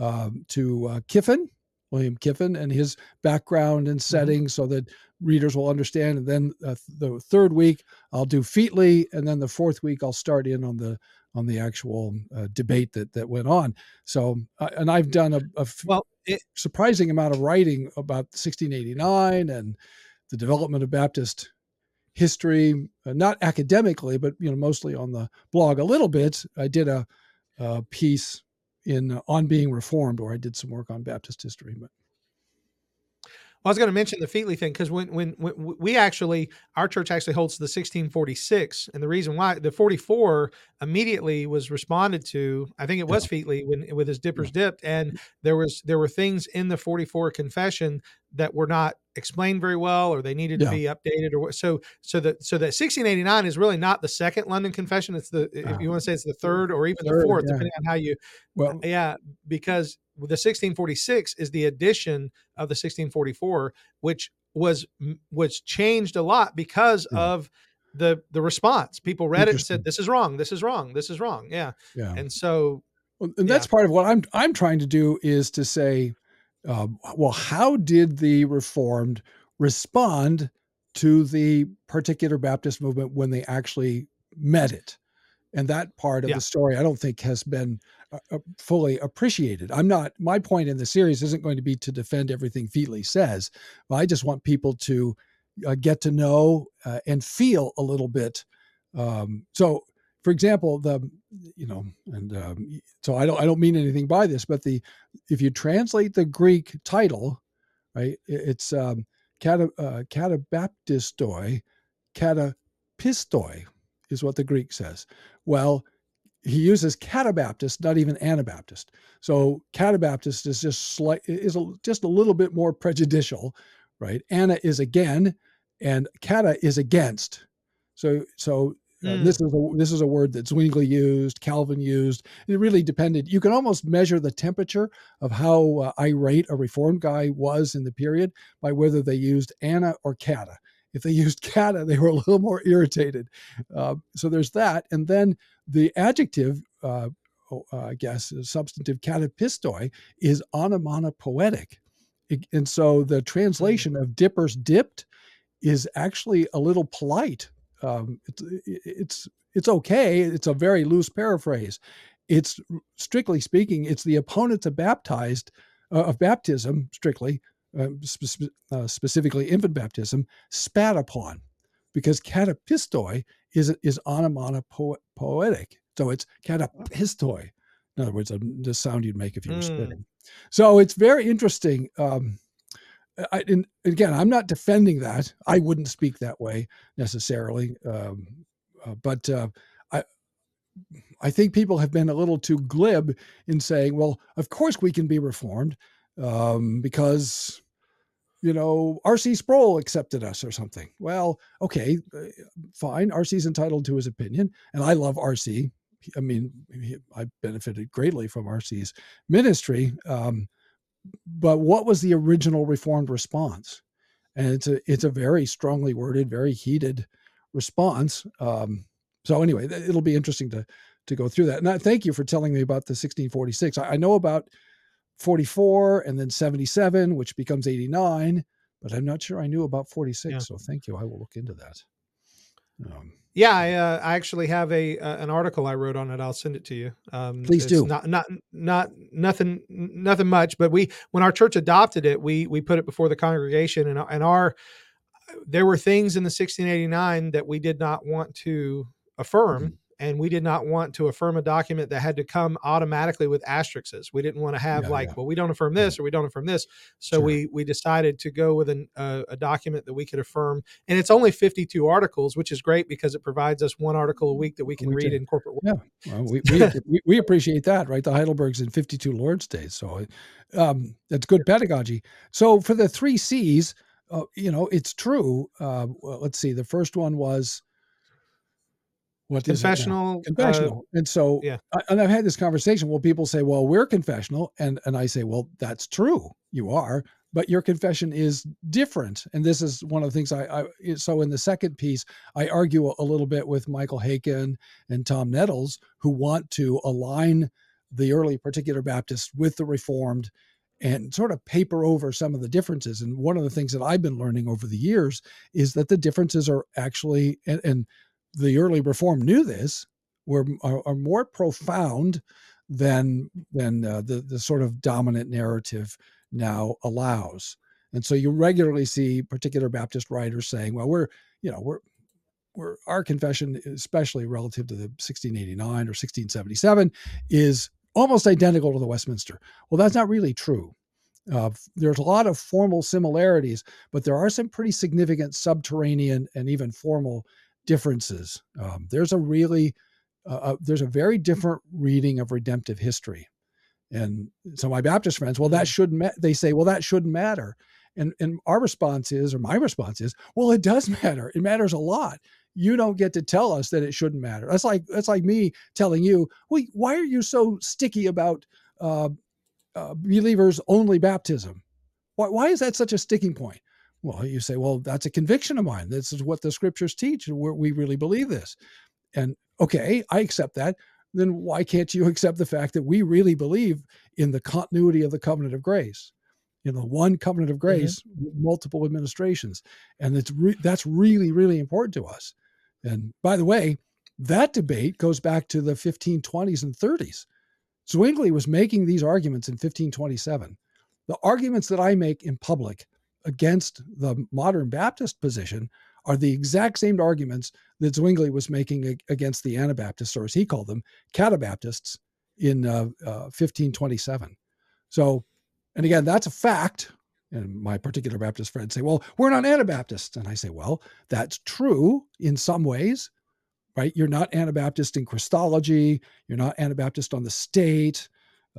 to William Kiffin, and his background and setting, so that readers will understand. And then the third week I'll do Featley, and then the fourth week I'll start in on the actual debate that went on. So, and I've done a surprising amount of writing about 1689 and the development of Baptist history, not academically, but mostly on the blog a little bit. I did a piece on being Reformed, where I did some work on Baptist history. But I was going to mention the Featley thing because when we actually, our church actually holds the 1646, and the reason why the 44 immediately was responded to, I think it was Featley with his dippers dipped, and there were things in the 44 confession that were not explained very well, or they needed to be updated, or so that 1689 is really not the second London Confession. It's if you want to say it's the third or even the fourth, depending on how you. Well, because the 1646 is the addition of the 1644, which was changed a lot because of the response. People read it and said, "This is wrong. This is wrong. This is wrong." Yeah. And so, and that's part of what I'm trying to do is to say, well, how did the Reformed respond to the particular Baptist movement when they actually met it? And that part of the story, I don't think has been fully appreciated. My point in the series isn't going to be to defend everything Featley says, but I just want people to get to know and feel a little bit. So, for example, so I don't mean anything by this, but if you translate the Greek title, right, it's katabaptistoi, katapistoi is what the Greek says. Well, he uses catabaptist, not even Anabaptist. So catabaptist is just just a little bit more prejudicial, right? Ana is again, and kata is against. So this is a word that Zwingli used, Calvin used. It really depended. You can almost measure the temperature of how irate a Reformed guy was in the period by whether they used ana or kata. If they used kata, they were a little more irritated. So there's that. And then the adjective, I guess, substantive katapistoi is onomatopoetic. And so the translation of dippers dipped is actually a little polite. It's okay. It's a very loose paraphrase. It's strictly speaking, it's the opponents of baptism, strictly, specifically infant baptism, spat upon, because katapistoi is onomatopoetic. So it's katapistoi. In other words, the sound you'd make if you were spitting. So it's very interesting. Again, I'm not defending that. I wouldn't speak that way necessarily. But I think people have been a little too glib in saying, well, of course we can be reformed because, R.C. Sproul accepted us or something. Well, okay, fine. R.C.'s entitled to his opinion. And I love R.C. I mean, I benefited greatly from R.C.'s ministry. But what was the original Reformed response? And it's a very strongly worded, very heated response. So anyway, it'll be interesting to go through that. And I thank you for telling me about the 1646. I know about 44 and then 77, which becomes 89, but I'm not sure I knew about 46. Yeah. So thank you. I will look into that. I actually have an article I wrote on it. I'll send it to you. Please do. Not nothing much, but when our church adopted it, we put it before the congregation, and there were things in the 1689 that we did not want to affirm. And we did not want to affirm a document that had to come automatically with asterisks. We didn't want to have well, we don't affirm this or we don't affirm this. So we decided to go with a document that we could affirm. And it's only 52 articles, which is great because it provides us one article a week that we can read in corporate work. Yeah, well, we appreciate that, right? The Heidelberg's in 52 Lord's Days. So that's good pedagogy. So for the 3 C's, it's true. Let's see. The first one was, confessional. And so, and I've had this conversation. Well, people say, well, we're confessional. And I say, well, that's true. You are, but your confession is different. And this is one of the things so in the second piece, I argue a little bit with Michael Haykin and Tom Nettles, who want to align the early Particular Baptists with the Reformed and sort of paper over some of the differences. And one of the things that I've been learning over the years is that the differences are actually, and the early Reformed knew this, are more profound than the sort of dominant narrative now allows. And so you regularly see Particular Baptist writers saying, well, our confession, especially relative to the 1689 or 1677, is almost identical to the Westminster. Well, that's not really true. There's a lot of formal similarities, but there are some pretty significant subterranean and even formal differences. There's a very different reading of redemptive history. And so my Baptist friends, well, they say, well, that shouldn't matter. And our response is, or my response is, well, it does matter. It matters a lot. You don't get to tell us that it shouldn't matter. That's like me telling you, well, why are you so sticky about believers only baptism? Why is that such a sticking point? Well, you say, well, that's a conviction of mine. This is what the scriptures teach. We really believe this. And okay, I accept that. Then why can't you accept the fact that we really believe in the continuity of the covenant of grace? One covenant of grace, multiple administrations. And that's really, really important to us. And by the way, that debate goes back to the 1520s and 30s. Zwingli was making these arguments in 1527. The arguments that I make in public against the modern Baptist position are the exact same arguments that Zwingli was making against the Anabaptists, or as he called them, Catabaptists, in 1527. So, and again, that's a fact. And my particular Baptist friends say, well, we're not Anabaptists. And I say, well, that's true in some ways, right? You're not Anabaptist in Christology. You're not Anabaptist on the state.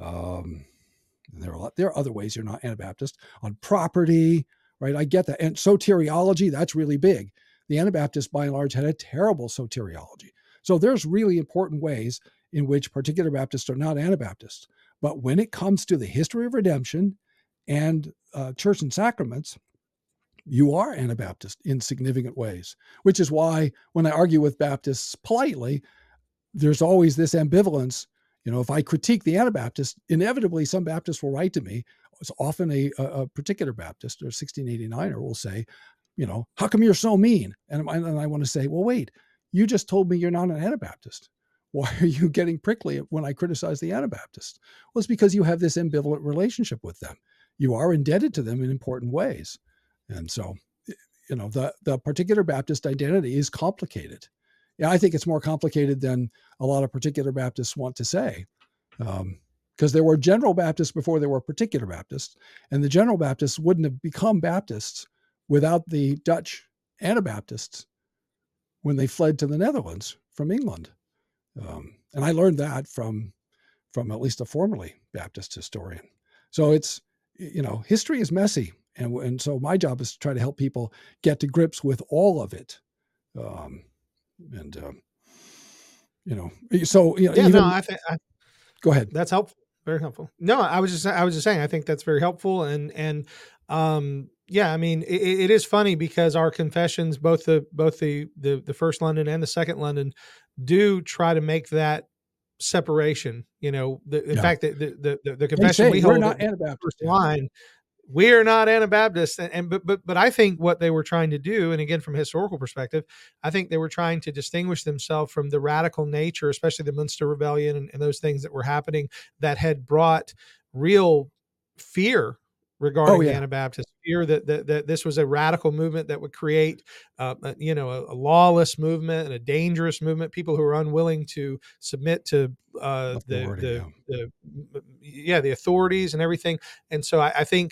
There are other ways you're not Anabaptist on property, right? I get that. And soteriology, that's really big. The Anabaptists, by and large, had a terrible soteriology. So there's really important ways in which particular Baptists are not Anabaptists. But when it comes to the history of redemption and church and sacraments, you are Anabaptist in significant ways, which is why when I argue with Baptists politely, there's always this ambivalence. If I critique the Anabaptist, inevitably some Baptists will write to me. It's often a particular Baptist or 1689er will say, how come you're so mean? And I want to say, well, wait, you just told me you're not an Anabaptist. Why are you getting prickly when I criticize the Anabaptist? Well, it's because you have this ambivalent relationship with them. You are indebted to them in important ways. And so, the particular Baptist identity is complicated. Yeah, I think it's more complicated than a lot of particular Baptists want to say, because there were general Baptists before there were particular Baptists, and the general Baptists wouldn't have become Baptists without the Dutch Anabaptists when they fled to the Netherlands from England. And I learned that from at least a formerly Baptist historian. So it's, history is messy. And so my job is to try to help people get to grips with all of it. Go ahead. That's helpful. Very helpful. No, I was just saying, I think that's very helpful. Yeah, I mean, it is funny because our confessions, both the first London and the second London, do try to make that separation. In fact, the confession we hold, we're not Anabaptist line, we are not Anabaptist. But I think what they were trying to do, and again, from a historical perspective, I think they were trying to distinguish themselves from the radical nature, especially the Munster Rebellion and those things that were happening that had brought real fear regarding the Anabaptist, fear that this was a radical movement that would create, a lawless movement and a dangerous movement, people who are unwilling to submit to the authorities and everything. And so I think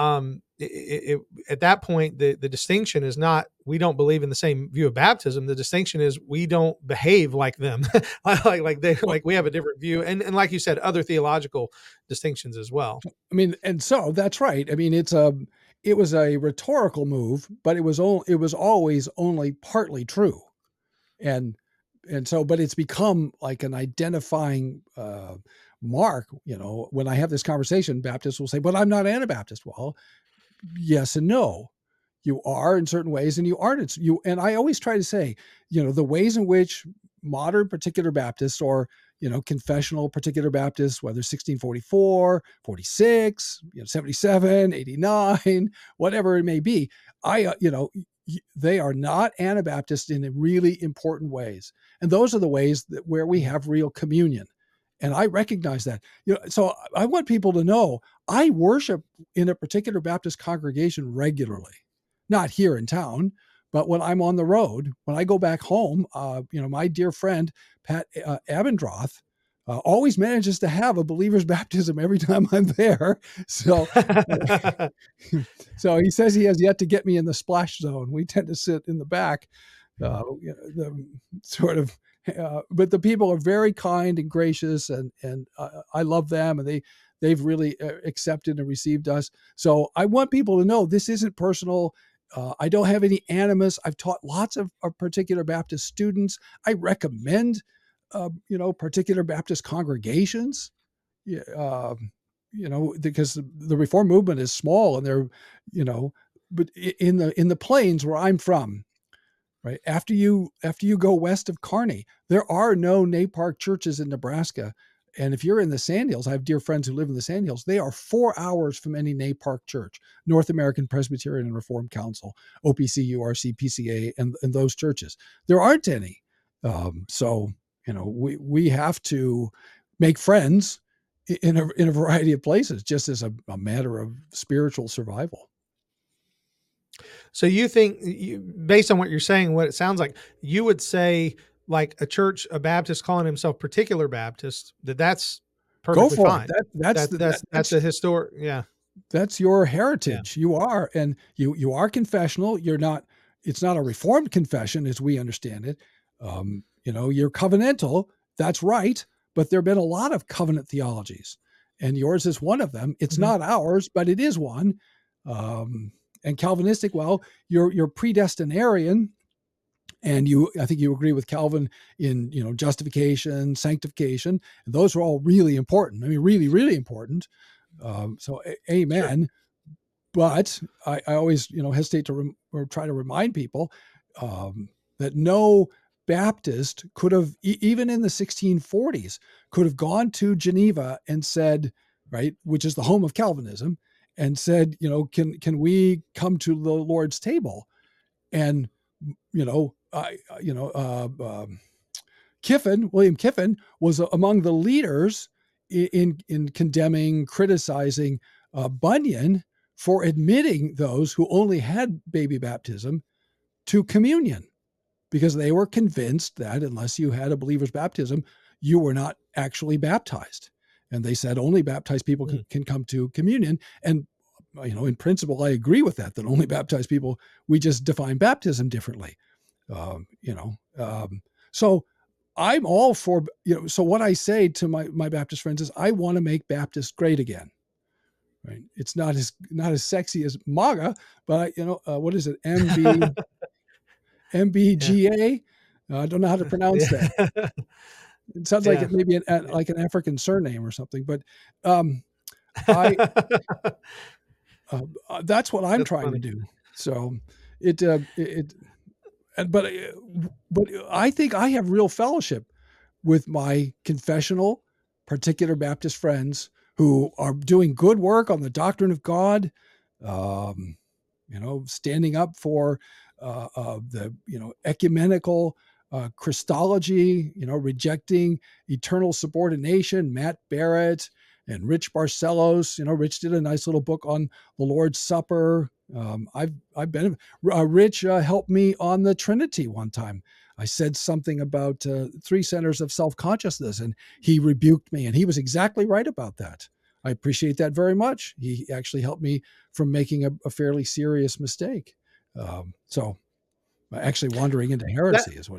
at that point, the distinction is not, we don't believe in the same view of baptism. The distinction is we don't behave like them, like we have a different view. And like you said, other theological distinctions as well. I mean, and so that's right. I mean, it was a rhetorical move, but it was always only partly true. And so, but it's become like an identifying mark. When I have this conversation, Baptists will say, but I'm not Anabaptist. Well, yes and no. You are in certain ways and you aren't. And I always try to say, the ways in which modern particular Baptists or, confessional particular Baptists, whether 1644, 46, 77, 89, whatever it may be, they are not Anabaptist in really important ways. And those are the ways where we have real communion. And I recognize that. So I want people to know I worship in a particular Baptist congregation regularly, not here in town, but when I'm on the road, when I go back home, my dear friend, Pat Abendroth, always manages to have a believer's baptism every time I'm there. So, so he says he has yet to get me in the splash zone. We tend to sit in the back, the sort of, but the people are very kind and gracious, and I love them, and they've really accepted and received us. So I want people to know this isn't personal. I don't have any animus. I've taught lots of particular Baptist students. I recommend, particular Baptist congregations, because the Reform movement is small, and they're, but in the plains where I'm from, right after you go west of Kearney, there are no NAPARC churches in Nebraska. And if you're in the Sandhills, I have dear friends who live in the Sandhills. They are 4 hours from any NAPARC church, North American Presbyterian and Reformed Council, OPC, URC, PCA, and those churches. There aren't any. So, we have to make friends in a variety of places, just as a matter of spiritual survival. So you think, based on what you're saying, what it sounds like, you would say, like a Baptist calling himself Particular Baptist, that's perfectly fine. That's a historic, yeah. That's your heritage. Yeah. You are, and you are confessional. You're not. It's not a Reformed confession, as we understand it. You're covenantal. That's right. But there have been a lot of covenant theologies, and yours is one of them. It's not ours, but it is one. And Calvinistic, well, you're predestinarian. And I think you agree with Calvin in, justification, sanctification. And those are all really important. I mean, really, really important. So amen. Sure. But I always, hesitate to or try to remind people that no Baptist could have, even in the 1640s, could have gone to Geneva and said, right, which is the home of Calvinism, and said, can we come to the Lord's table? And, William Kiffin was among the leaders in condemning, criticizing Bunyan for admitting those who only had baby baptism to communion, because they were convinced that unless you had a believer's baptism, you were not actually baptized. And they said only baptized people can come to communion. And in principle, I agree with that only baptized people, we just define baptism differently. So I'm all for, so what I say to my Baptist friends is I want to make Baptists great again. Right. It's not as sexy as MAGA, but what is it? MBGA. I don't know how to pronounce that. It sounds like it may be like an African surname or something, but that's what I'm trying to do. So but I think I have real fellowship with my confessional, particular Baptist friends who are doing good work on the doctrine of God, standing up for the ecumenical Christology, rejecting eternal subordination. Matt Barrett and Rich Barcelos, Rich did a nice little book on the Lord's Supper. I've been, Rich helped me on the Trinity one time. I said something about 3 centers of self-consciousness, and he rebuked me, and he was exactly right about that. I appreciate that very much. He actually helped me from making a fairly serious mistake. So actually wandering into heresy is what.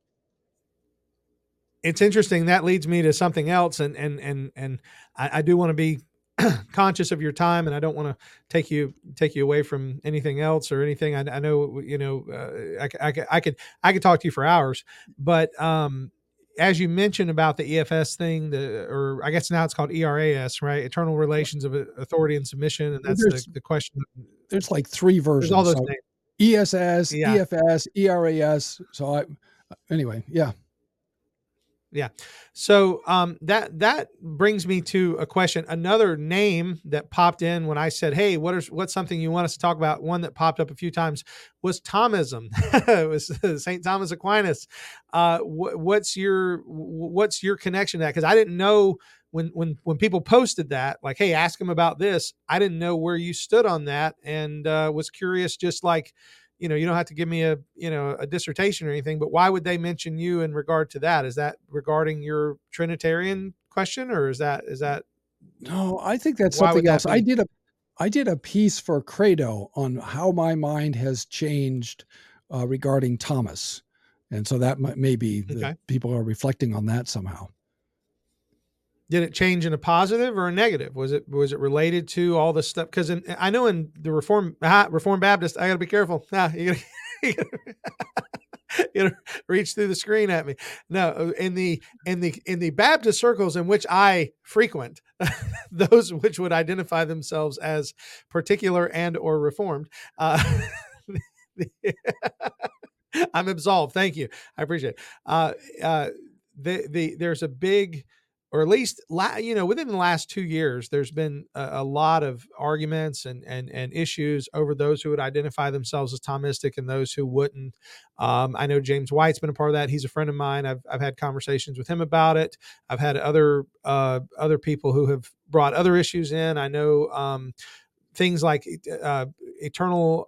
It's interesting. That leads me to something else. And I do want to be conscious of your time, and I don't want to take you away from anything else or anything. I know, I could talk to you for hours, but, as you mentioned about the EFS thing, or I guess now it's called ERAS, right? Eternal Relations of Authority and Submission. And that's the question. There's like 3 versions. There's all those names. ESS, EFS, ERAS. So anyway, yeah. Yeah. So that brings me to a question. Another name that popped in when I said, hey, what's something you want us to talk about? One that popped up a few times was Thomism. It was St. Thomas Aquinas. What's your connection to that? Because I didn't know when people posted that, like, hey, ask him about this. I didn't know where you stood on that, and was curious, just like, you know, you don't have to give me a, you know, a dissertation or anything, but why would they mention you in regard to that? Is that regarding your Trinitarian question, or is that No, I think that's why would something that else. be? I did a piece for Credo on how my mind has changed regarding Thomas, and so that may be that Okay. people are reflecting on that somehow. Did it change in a positive or a negative? Was it related to all this stuff? Because I know in the Reformed Baptist, I got to be careful. You gotta reach through the screen at me. No, in the Baptist circles in which I frequent, those which would identify themselves as particular and or Reformed, I'm absolved. Thank you. I appreciate it. There's a big, or at least you know, within the last 2 years, there's been a lot of arguments and issues over those who would identify themselves as Thomistic and those who wouldn't. I know James White's been a part of that. He's a friend of mine. I've had conversations with him about it. I've had other people who have brought other issues in. I know things like eternal.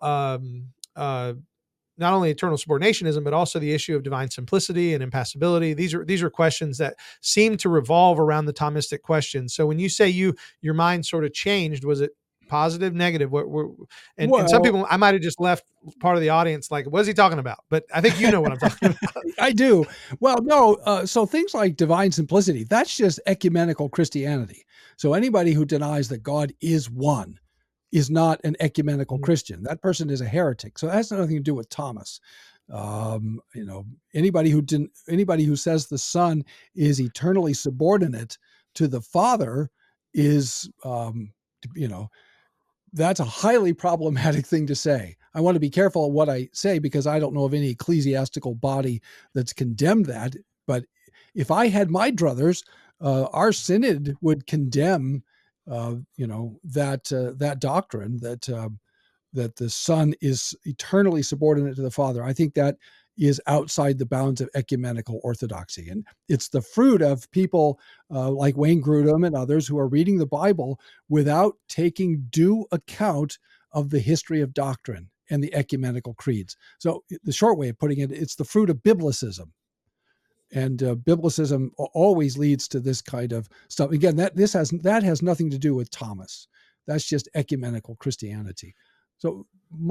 Not only eternal subordinationism, but also the issue of divine simplicity and impassibility. These are questions that seem to revolve around the Thomistic question. So when you say your mind sort of changed, was it positive, negative? And some people, I might have just left part of the audience like, what is he talking about? But I think you know what I'm talking about. I do. Well, no. So things like divine simplicity, that's just ecumenical Christianity. So anybody who denies that God is one is not an ecumenical Christian. That person is a heretic. So that has nothing to do with Thomas. You know, anybody who says the Son is eternally subordinate to the Father is, you know, that's a highly problematic thing to say. I want to be careful of what I say because I don't know of any ecclesiastical body that's condemned that. But if I had my druthers, our synod would condemn you know, that doctrine that the Son is eternally subordinate to the Father. I think that is outside the bounds of ecumenical orthodoxy, and it's the fruit of people like Wayne Grudem and others who are reading the Bible without taking due account of the history of doctrine and the ecumenical creeds. So the short way of putting it, it's the fruit of biblicism. And biblicism always leads to this kind of stuff. Again, that has nothing to do with Thomas. That's just ecumenical Christianity. So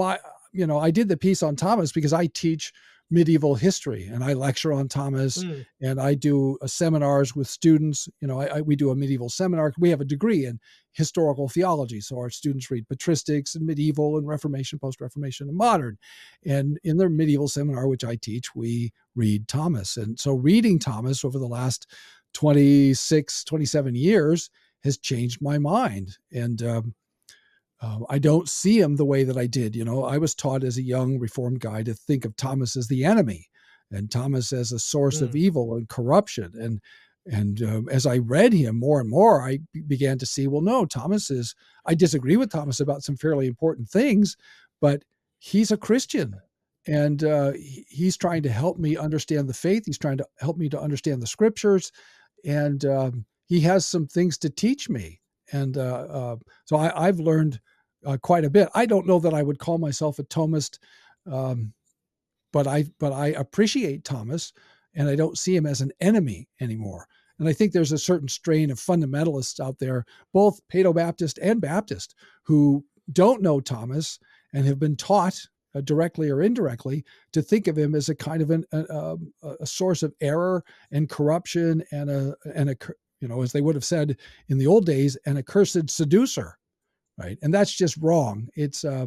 I did the piece on Thomas because I teach medieval history and I lecture on Thomas and I do seminars with students. You know, we do a medieval seminar. We have a degree in historical theology. So our students read patristics and medieval and Reformation, post-Reformation and modern. And in their medieval seminar, which I teach, we read Thomas. And so reading Thomas over the last 26, 27 years has changed my mind. And I don't see him the way that I did. You know, I was taught as a young Reformed guy to think of Thomas as the enemy and Thomas as a source of evil and corruption. And as I read him more and more, I began to see, well, no, I disagree with Thomas about some fairly important things, but he's a Christian. And he's trying to help me understand the faith. He's trying to help me to understand the scriptures. And he has some things to teach me. And so I've learned quite a bit. I don't know that I would call myself a Thomist, but I appreciate Thomas, and I don't see him as an enemy anymore. And I think there's a certain strain of fundamentalists out there, both Paedo-Baptist and Baptist, who don't know Thomas and have been taught directly or indirectly to think of him as a kind of a source of error and corruption and a you know, as they would have said in the old days, an accursed seducer, right? And that's just wrong. It's a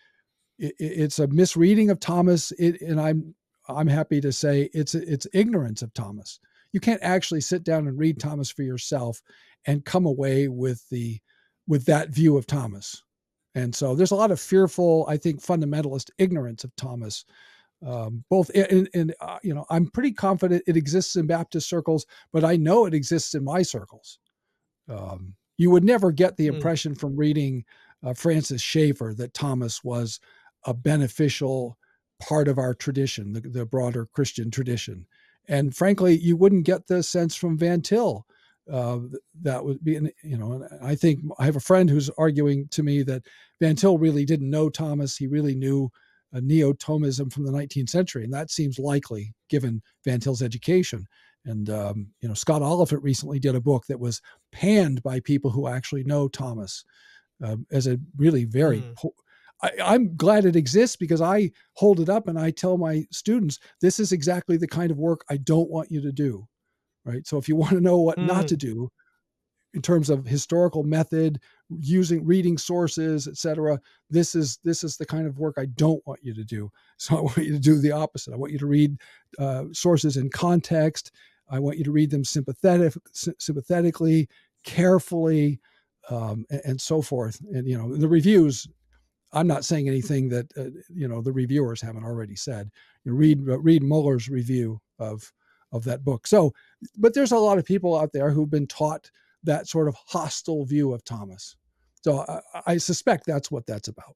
misreading of Thomas, and I'm happy to say it's ignorance of Thomas. You can't actually sit down and read Thomas for yourself and come away with that view of Thomas. And so there's a lot of fearful, I think, fundamentalist ignorance of Thomas. Both in you know, I'm pretty confident it exists in Baptist circles, but I know it exists in my circles. You would never get the impression from reading Francis Schaeffer that Thomas was a beneficial part of our tradition, the broader Christian tradition. And frankly, you wouldn't get the sense from Van Til. That would be, you know, and I think I have a friend who's arguing to me that Van Til really didn't know Thomas. He really knew a neo-Thomism from the 19th century, and that seems likely given Van Til's education. And Scott Oliphant recently did a book that was panned by people who actually know Thomas as a really very. I'm glad it exists because I hold it up and I tell my students, this is exactly the kind of work I don't want you to do. Right. So if you want to know what not to do in terms of historical method, reading sources, etc., this is the kind of work I don't want you to do. So I want you to do the opposite. I want you to read sources in context. I want you to read them sympathetically, carefully, and so forth. And the reviews. I'm not saying anything that the reviewers haven't already said. Read Muller's review of that book. So, but there's a lot of people out there who've been taught that sort of hostile view of Thomas. So I suspect that's what that's about.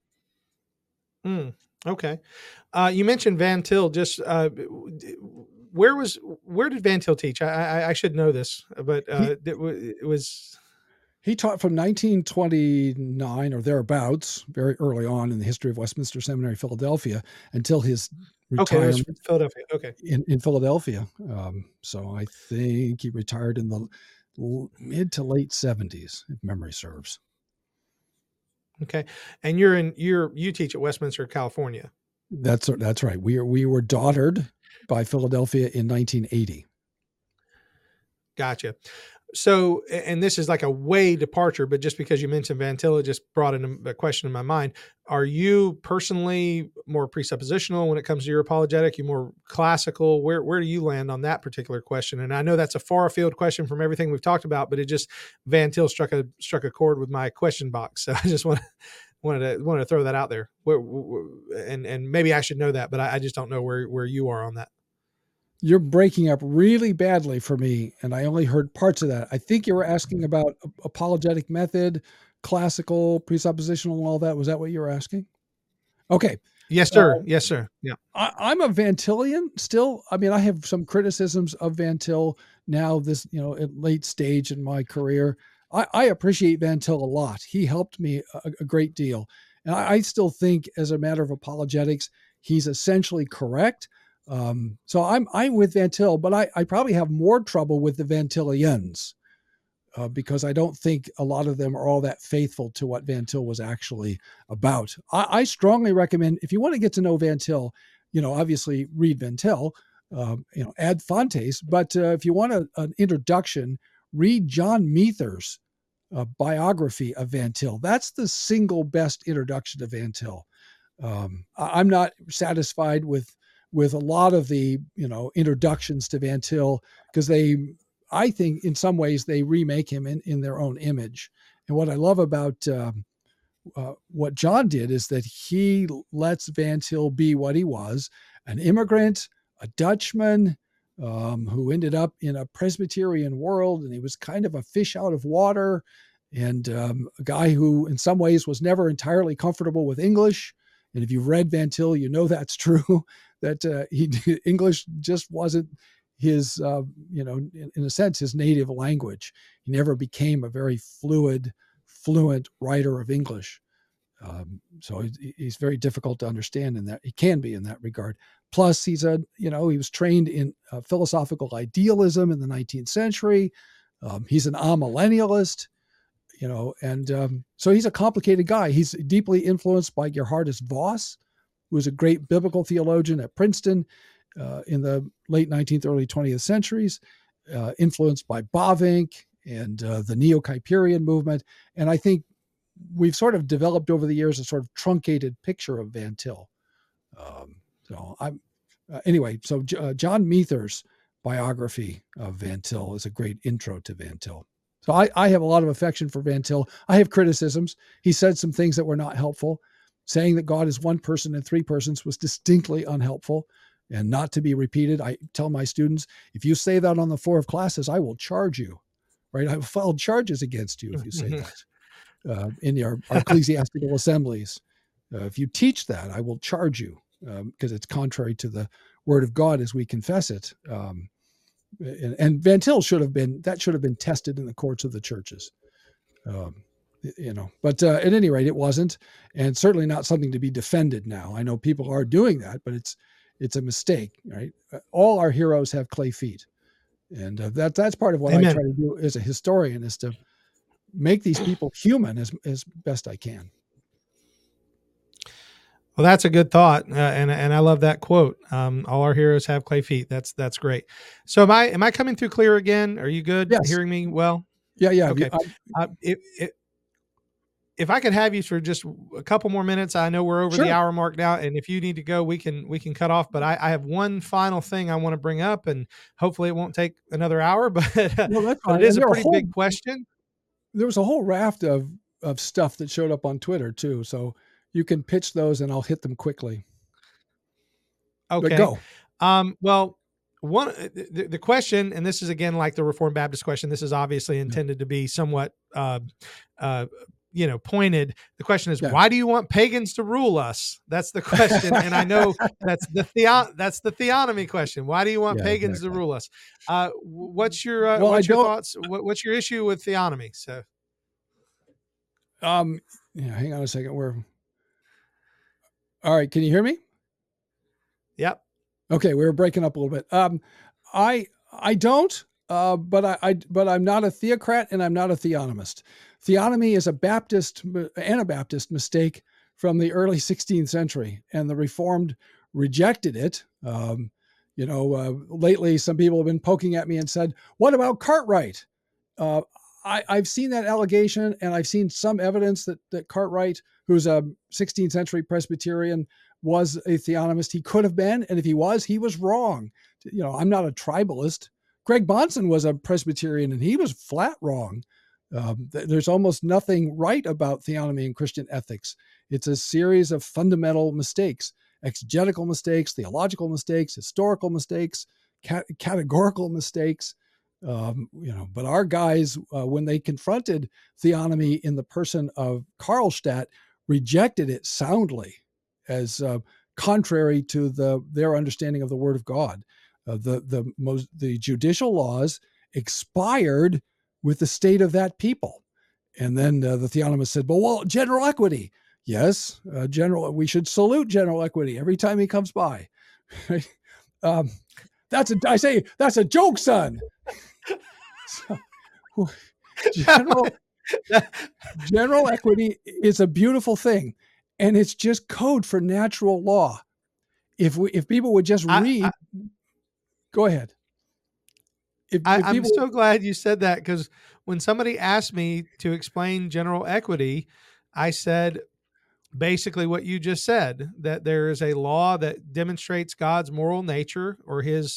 Okay. You mentioned Van Til. Just where did Van Til teach? I should know this, but it was. He taught from 1929 or thereabouts, very early on in the history of Westminster Seminary, Philadelphia, until his retirement. Okay, Philadelphia. Okay, in Philadelphia. So I think he retired in the mid to late 70s, if memory serves. Okay, and you teach at Westminster, California. That's right. We were daughtered by Philadelphia in 1980. Gotcha. So, and this is like a way departure, but just because you mentioned Van Til, it just brought in a question in my mind. Are you personally more presuppositional when it comes to your apologetic? You more classical? Where do you land on that particular question? And I know that's a far afield question from everything we've talked about, but it just Van Til struck a chord with my question box. So I just wanted to throw that out there. And maybe I should know that, but I just don't know where you are on that. You're breaking up really badly for me, and I only heard parts of that. I think you were asking about apologetic method, classical, presuppositional, and all that. Was that what you were asking? Okay. Yes, sir. Yes, sir. Yeah. I'm a Van Tilian still. I mean, I have some criticisms of Van Til now, this, at late stage in my career. I appreciate Van Til a lot. He helped me a great deal. And I still think, as a matter of apologetics, he's essentially correct. So I'm with Van Til, but I probably have more trouble with the Van Tilians because I don't think a lot of them are all that faithful to what Van Til was actually about. I strongly recommend, if you want to get to know Van Til, obviously read Van Til, ad fontes, but if you want an introduction, read John Meether's biography of Van Til. That's the single best introduction to Van Til. I'm not satisfied with a lot of the, introductions to Van Til, because I think in some ways they remake him in their own image. And what I love about what John did is that he lets Van Til be what he was, an immigrant, a Dutchman, who ended up in a Presbyterian world, and he was kind of a fish out of water, and a guy who in some ways was never entirely comfortable with English. And if you've read Van Til, that's true, that English just wasn't his, in a sense, his native language. He never became a very fluent writer of English. So he's very difficult to understand in that. He can be in that regard. Plus, he was trained in philosophical idealism in the 19th century. He's an amillennialist. So he's a complicated guy. He's deeply influenced by Geerhardus Vos, who was a great biblical theologian at Princeton in the late 19th, early 20th centuries, influenced by Bavinck and the Neo-Kuyperian movement. And I think we've sort of developed over the years a sort of truncated picture of Van Til. So John Meether's biography of Van Til is a great intro to Van Til. So I have a lot of affection for Van Til. I have criticisms. He said some things that were not helpful. Saying that God is one person in three persons was distinctly unhelpful and not to be repeated. I tell my students, if you say that on the floor of classes, I will charge you, right? I will file charges against you if you say that in our ecclesiastical assemblies. If you teach that, I will charge you because it's contrary to the word of God as we confess it. And Van Til should have been tested in the courts of the churches. But at any rate, it wasn't, and certainly not something to be defended now. I know people are doing that, but it's a mistake, right? All our heroes have clay feet, and that's part of what Amen. I try to do as a historian, is to make these people human as best I can. Well, that's a good thought, and I love that quote. All our heroes have clay feet. That's great. So am I coming through clear again? Are you good? Yes. Hearing me well? Yeah. Okay. If I could have you for just a couple more minutes, I know we're over Sure. the hour mark now, and if you need to go, we can cut off. But I have one final thing I want to bring up, and hopefully it won't take another hour. But, No, that's but fine. it is And a pretty big question. There was a whole raft of stuff that showed up on Twitter too, so you can pitch those, and I'll hit them quickly. Okay. But go. Well, the question, and this is again like the Reformed Baptist question. This is obviously intended to be somewhat, pointed. The question is, why do you want pagans to rule us? That's the question, and I know that's the theonomy question. Why do you want pagans to rule us? What's your thoughts? What's your issue with theonomy? So, hang on a second. All right. Can you hear me? Yep. Okay, we were breaking up a little bit. I don't, but I'm not a theocrat, and I'm not a theonomist. Theonomy is Anabaptist mistake from the early 16th century, and the Reformed rejected it. Lately some people have been poking at me and said, "What about Cartwright?" I've seen that allegation, and I've seen some evidence that Cartwright, who's a 16th century Presbyterian, was a theonomist. He could have been, and if he was wrong. I'm not a tribalist. Greg Bahnsen was a Presbyterian, and he was flat wrong. There's almost nothing right about theonomy and Christian ethics. It's a series of fundamental mistakes: exegetical mistakes, theological mistakes, historical mistakes, categorical mistakes. But our guys, when they confronted theonomy in the person of Karlstadt, rejected it soundly as contrary to their understanding of the Word of God. The judicial laws expired with the state of that people, and then the theonomist said, "Well, general equity, yes, we should salute general equity every time he comes by." That's a joke, son. So, general equity is a beautiful thing, and it's just code for natural law. If people would just read, go ahead. I'm so glad you said that, because when somebody asked me to explain general equity, I said basically what you just said, that there is a law that demonstrates God's moral nature, or his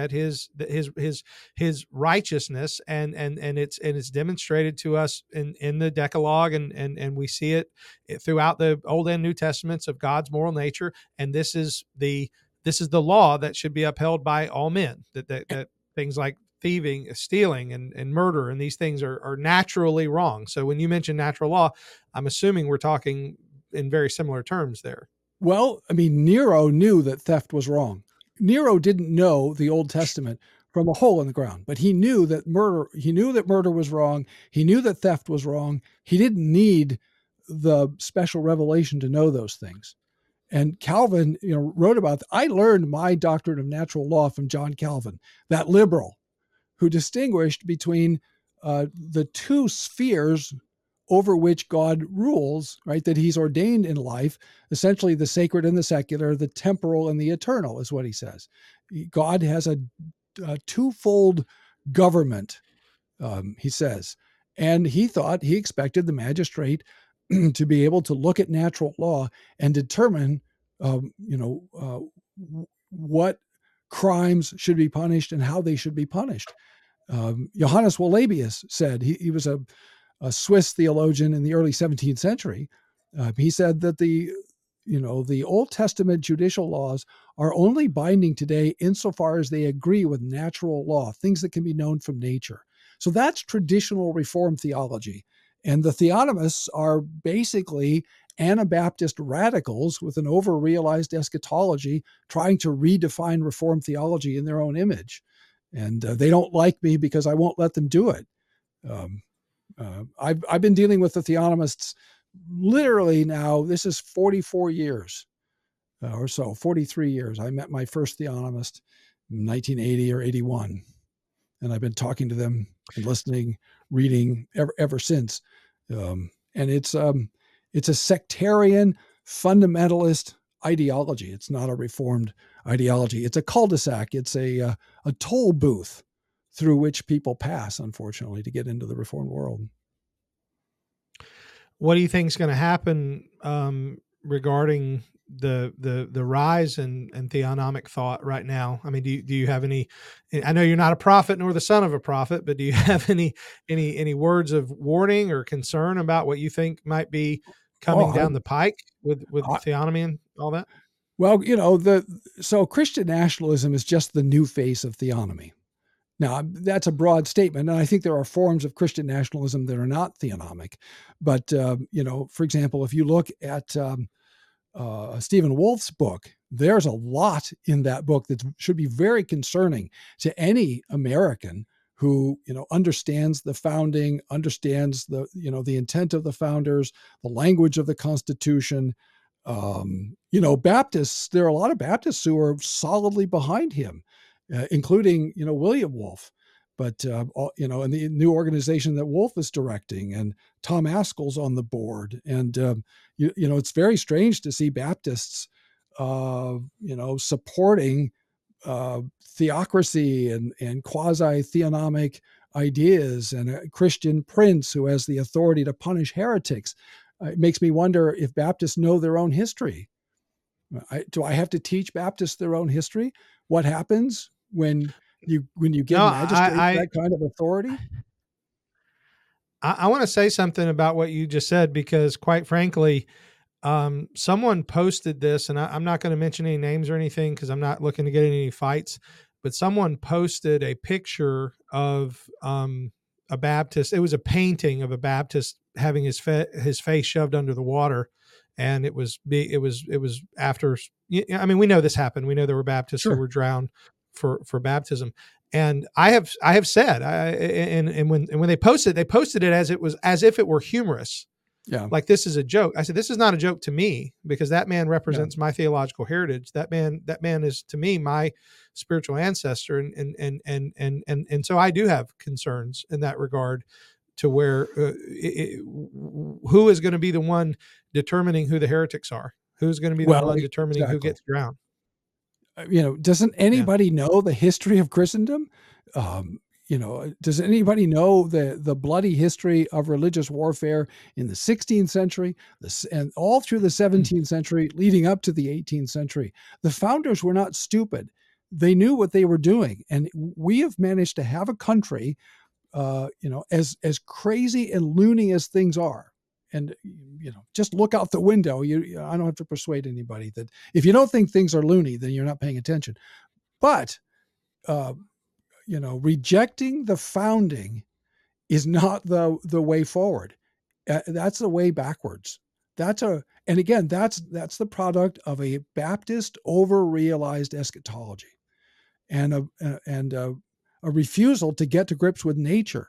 righteousness, and it's demonstrated to us in the Decalogue, and we see it throughout the Old and New Testaments of God's moral nature, and this is the law that should be upheld by all men, that things like thieving, stealing, and murder, and these things are naturally wrong. So when you mention natural law, I'm assuming we're talking in very similar terms there. Well, I mean, Nero knew that theft was wrong. Nero didn't know the Old Testament from a hole in the ground, but he knew that murder was wrong. He knew that theft was wrong. He didn't need the special revelation to know those things. And Calvin, wrote about that. I learned my doctrine of natural law from John Calvin, that liberal who distinguished between the two spheres over which God rules, right? That he's ordained in life, essentially the sacred and the secular, the temporal and the eternal, is what he says. God has a twofold government, he says. And he expected the magistrate to be able to look at natural law and determine, what crimes should be punished and how they should be punished. Johannes Walabius said, he was a Swiss theologian in the early 17th century. He said that the Old Testament judicial laws are only binding today insofar as they agree with natural law, things that can be known from nature. So that's traditional Reformed theology. And the theonomists are basically Anabaptist radicals with an over-realized eschatology trying to redefine Reformed theology in their own image. And they don't like me because I won't let them do it. I've been dealing with the theonomists literally now. This is 44 years or so, 43 years. I met my first theonomist in 1980 or 81, and I've been talking to them and listening, reading ever since. And it's a sectarian fundamentalist ideology. It's not a reformed ideology. It's a cul-de-sac. It's a toll booth through which people pass, unfortunately, to get into the reformed world. What do you think is going to happen regarding the rise in theonomic thought right now? I mean, do you have any? I know you're not a prophet nor the son of a prophet, but do you have any words of warning or concern about what you think might be coming down the pike with theonomy and all that? Well, so Christian nationalism is just the new face of theonomy. Now, that's a broad statement, and I think there are forms of Christian nationalism that are not theonomic. But, for example, if you look at Stephen Wolf's book, there's a lot in that book that should be very concerning to any American who, understands the founding, understands the intent of the founders, the language of the Constitution. Baptists, there are a lot of Baptists who are solidly behind him. Including, William Wolf, but, and the new organization that Wolf is directing, and Tom Ascol's on the board. And, it's very strange to see Baptists, supporting theocracy and quasi-theonomic ideas, and a Christian prince who has the authority to punish heretics. It makes me wonder if Baptists know their own history. Do I have to teach Baptists their own history? What happens when you give magistrates that kind of authority? I want to say something about what you just said, because quite frankly, someone posted this, and I'm not going to mention any names or anything because I'm not looking to get in any fights, but someone posted a picture of a Baptist. It was a painting of a Baptist having his face shoved under the water. And it was after, I mean, we know this happened. We know there were Baptists who were drowned for baptism. And I have said, and when they posted it as if it were humorous. Yeah. Like, this is a joke. I said, this is not a joke to me, because that man represents my theological heritage. That man is, to me, my spiritual ancestor. And so I do have concerns in that regard, to where who is going to be the one determining who the heretics are? Who's going to be the one determining who gets drowned? Doesn't anybody know the history of Christendom? Does anybody know the bloody history of religious warfare in the 16th century, and all through the 17th century, leading up to the 18th century? The founders were not stupid. They knew what they were doing. And we have managed to have a country, as crazy and loony as things are. And, just look out the window. I don't have to persuade anybody that if you don't think things are loony, then you're not paying attention. But, rejecting the founding is not the way forward. That's the way backwards. That's the product of a Baptist over-realized eschatology, and a refusal to get to grips with nature.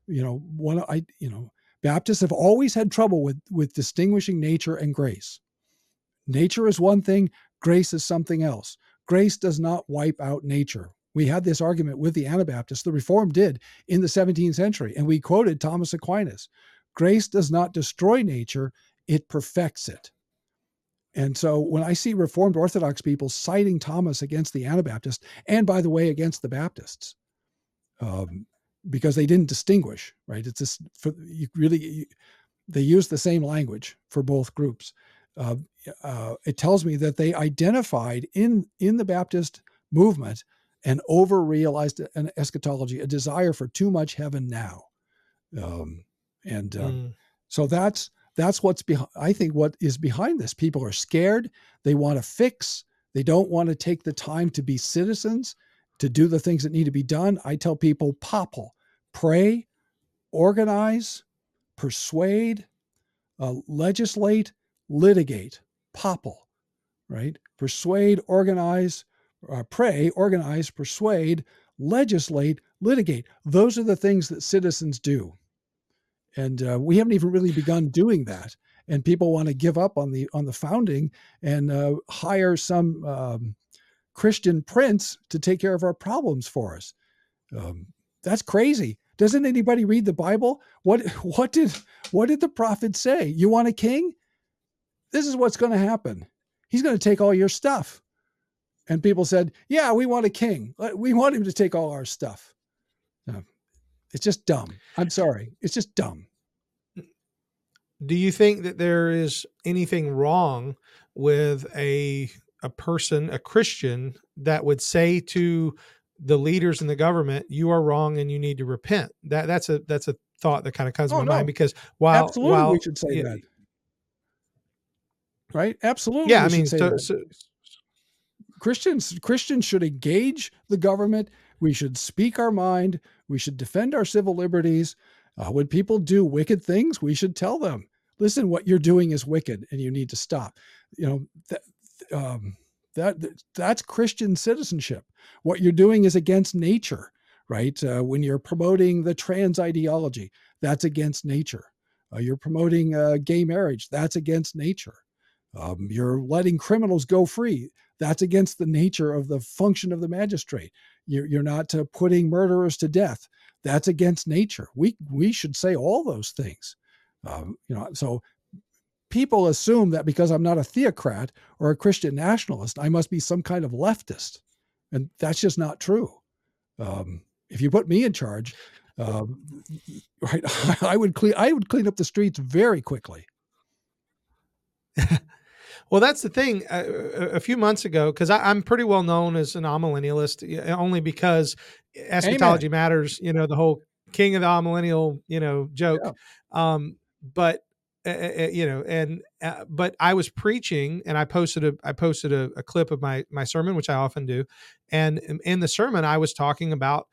Baptists have always had trouble with distinguishing nature and grace. Nature is one thing, grace is something else. Grace does not wipe out nature. We had this argument with the Anabaptists, the Reformed did, in the 17th century, and we quoted Thomas Aquinas. Grace does not destroy nature, it perfects it. And so when I see Reformed Orthodox people citing Thomas against the Anabaptists, and by the way, against the Baptists, because they didn't distinguish, right? It's just they use the same language for both groups. It tells me that they identified in the Baptist movement an over-realized an eschatology, a desire for too much heaven now. So that's what's behind. I think what is behind this. People are scared. They want to fix. They don't want to take the time to be citizens, to do the things that need to be done. I tell people, popple, pray, organize, persuade, legislate, litigate, popple, right? Persuade, organize, pray, organize, persuade, legislate, litigate. Those are the things that citizens do. And we haven't even really begun doing that. And people want to give up on the founding and hire some Christian prince to take care of our problems for us. That's crazy. Doesn't anybody read the Bible? What did the prophet say? You want a king? This is what's going to happen. He's going to take all your stuff. And people said, yeah, we want a king. We want him to take all our stuff. It's just dumb. I'm sorry. It's just dumb. Do you think that there is anything wrong with a person, a Christian, that would say to the leaders in the government, you are wrong and you need to repent? That's a thought that kind of comes to my mind, because while we should say that. Right? Absolutely. Yeah. I mean, Christians should engage the government. We should speak our mind. We should defend our civil liberties. When people do wicked things, we should tell them, listen, what you're doing is wicked and you need to stop. That's Christian citizenship. What you're doing is against nature, right? When you're promoting the trans ideology, that's against nature. You're promoting gay marriage, that's against nature. You're letting criminals go free, that's against the nature of the function of the magistrate. You're not putting murderers to death, that's against nature. We should say all those things. So people assume that because I'm not a theocrat or a Christian nationalist, I must be some kind of leftist. And that's just not true. If you put me in charge, right, I would clean up the streets very quickly. Well, that's the thing. A few months ago, because I'm pretty well known as an amillennialist, only because eschatology matters, the whole king of the amillennial, joke. Yeah. But I was preaching, and I posted a clip of my sermon, which I often do. And in the sermon, I was talking about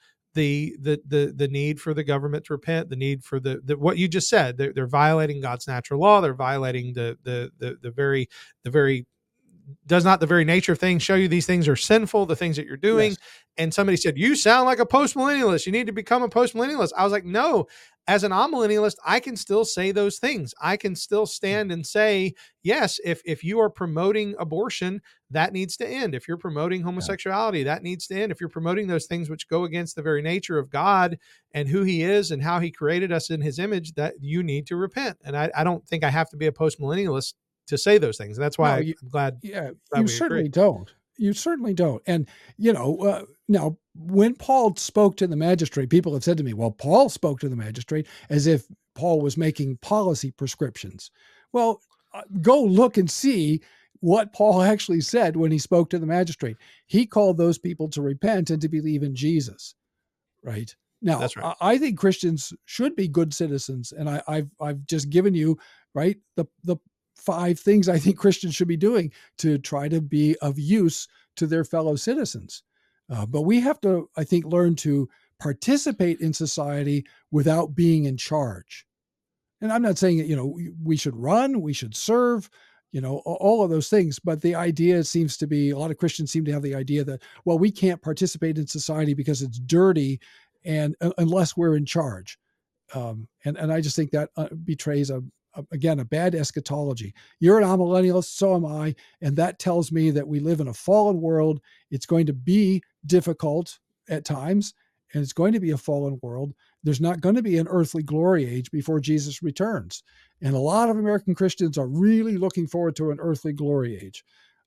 the need for the government to repent, the need for the what you just said. They're violating God's natural law. They're violating the very does not the very nature of things show you these things are sinful, the things that you're doing? Yes. And somebody said, you sound like a postmillennialist. You need to become a postmillennialist. I was like, no, as an amillennialist, I can still say those things. I can still stand and say, yes, if you are promoting abortion, that needs to end. If you're promoting homosexuality, that needs to end. If you're promoting those things which go against the very nature of God and who he is and how he created us in his image, that you need to repent. And I don't think I have to be a postmillennialist to say those things. And that's why I'm glad. Yeah, you certainly don't. You certainly don't. And, now when Paul spoke to the magistrate, people have said to me, well, Paul spoke to the magistrate as if Paul was making policy prescriptions. Well, go look and see what Paul actually said when he spoke to the magistrate. He called those people to repent and to believe in Jesus. Right. Now, that's right. I think Christians should be good citizens. And I've just given you, right, the 5 things I think Christians should be doing to try to be of use to their fellow citizens. But we have to, I think, learn to participate in society without being in charge. And I'm not saying that, we should run, we should serve, all of those things. But the idea seems to be, a lot of Christians seem to have the idea that, well, we can't participate in society because it's dirty and unless we're in charge. And I just think that betrays a bad eschatology. You're an amillennialist, so am I. And that tells me that we live in a fallen world. It's going to be difficult at times, and it's going to be a fallen world. There's not going to be an earthly glory age before Jesus returns. And a lot of American Christians are really looking forward to an earthly glory age,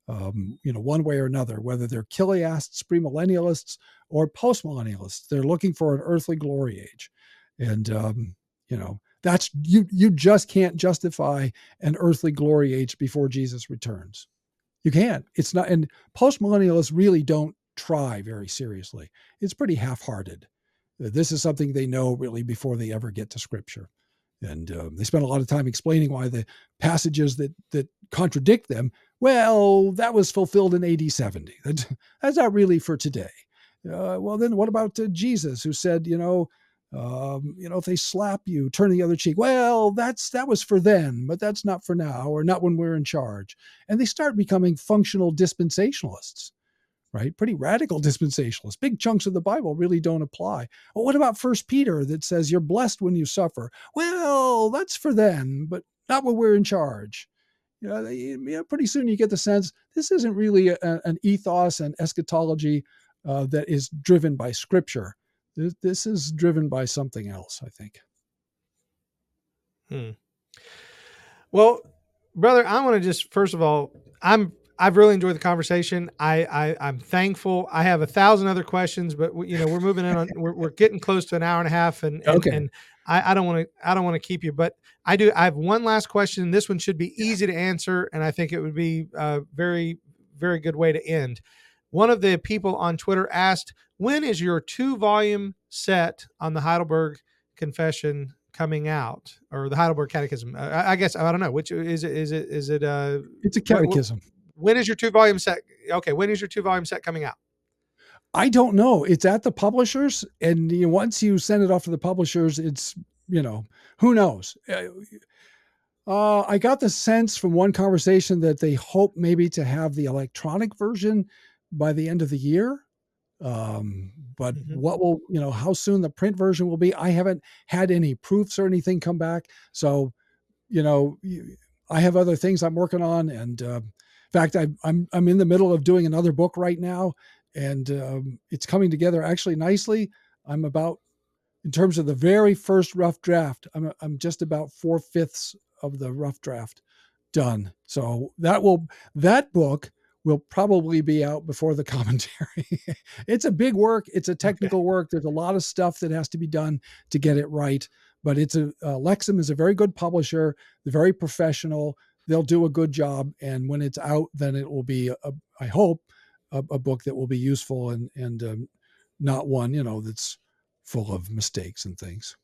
one way or another, whether they're Chiliasts, premillennialists, or postmillennialists. They're looking for an earthly glory age. And, that's you just can't justify an earthly glory age before Jesus returns. You can't. It's not. And postmillennialists really don't try very seriously. It's pretty half-hearted. This is something they know really before they ever get to Scripture. And they spend a lot of time explaining why the passages that contradict them, well, that was fulfilled in AD 70. That's not really for today. Well, then what about Jesus, who said, if they slap you, turn the other cheek. Well, that was for then, but that's not for now, or not when we're in charge. And they start becoming functional dispensationalists, right? Pretty radical dispensationalists. Big chunks of the Bible really don't apply. Well, what about First Peter that says you're blessed when you suffer? Well, that's for then, but not when we're in charge. Pretty soon you get the sense this isn't really an ethos and eschatology that is driven by Scripture. This is driven by something else, I think. Well, brother, I want to just, first of all, I've really enjoyed the conversation. I'm thankful. I have 1,000 other questions, but we're moving in on, we're getting close to an hour and a half, and I don't want to keep you, but I have one last question. This one should be easy to answer, and I think it would be a very, very good way to end. One of the people on Twitter asked, when is your 2-volume set on the Heidelberg Confession coming out, or the Heidelberg Catechism? I guess, I don't know, which is it? It's a catechism. When is your 2-volume set? Okay. When is your 2-volume set coming out? I don't know. It's at the publishers, and once you send it off to the publishers, it's, who knows? I got the sense from one conversation that they hope maybe to have the electronic version by the end of the year. But what will, how soon the print version will be, I haven't had any proofs or anything come back. So, I have other things I'm working on. And, in fact, I'm in the middle of doing another book right now, and it's coming together actually nicely. I'm about, in terms of the very first rough draft, I'm just about 4/5 of the rough draft done. So that book will probably be out before the commentary. It's a big work. It's a technical work. There's a lot of stuff that has to be done to get it right. But Lexham is a very good publisher. They're very professional. They'll do a good job. And when it's out, then it will be, I hope, a book that will be useful and not one, that's full of mistakes and things.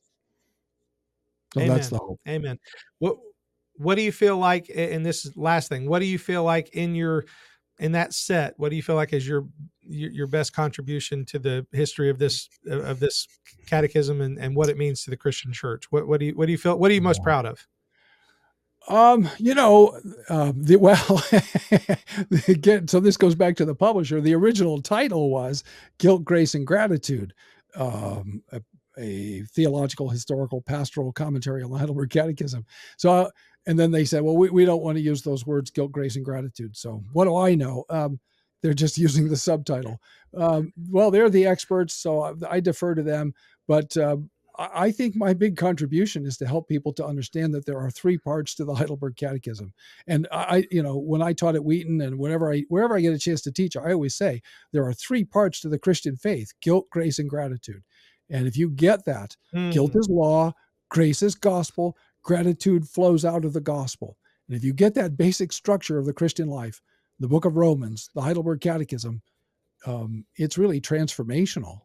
So Amen. That's the hope. Amen. What do you feel like, in this last thing, what do you feel like in that set? What do you feel like is your best contribution to the history of this catechism and what it means to the Christian church? What do you feel? What are you most proud of? Again, so this goes back to the publisher. The original title was Guilt, Grace, and Gratitude, a theological, historical, pastoral commentary on the Heidelberg Catechism. So, and then they said, well, we don't want to use those words, guilt, grace, and gratitude. So what do I know? They're just using the subtitle. Well, they're the experts, so I defer to them. But I think my big contribution is to help people to understand that there are 3 parts to the Heidelberg Catechism. And when I taught at Wheaton and wherever I get a chance to teach, I always say there are 3 parts to the Christian faith: guilt, grace, and gratitude. And if you get that, guilt is law, grace is gospel, gratitude flows out of the gospel. And if you get that basic structure of the Christian life, the book of Romans, the Heidelberg Catechism, it's really transformational.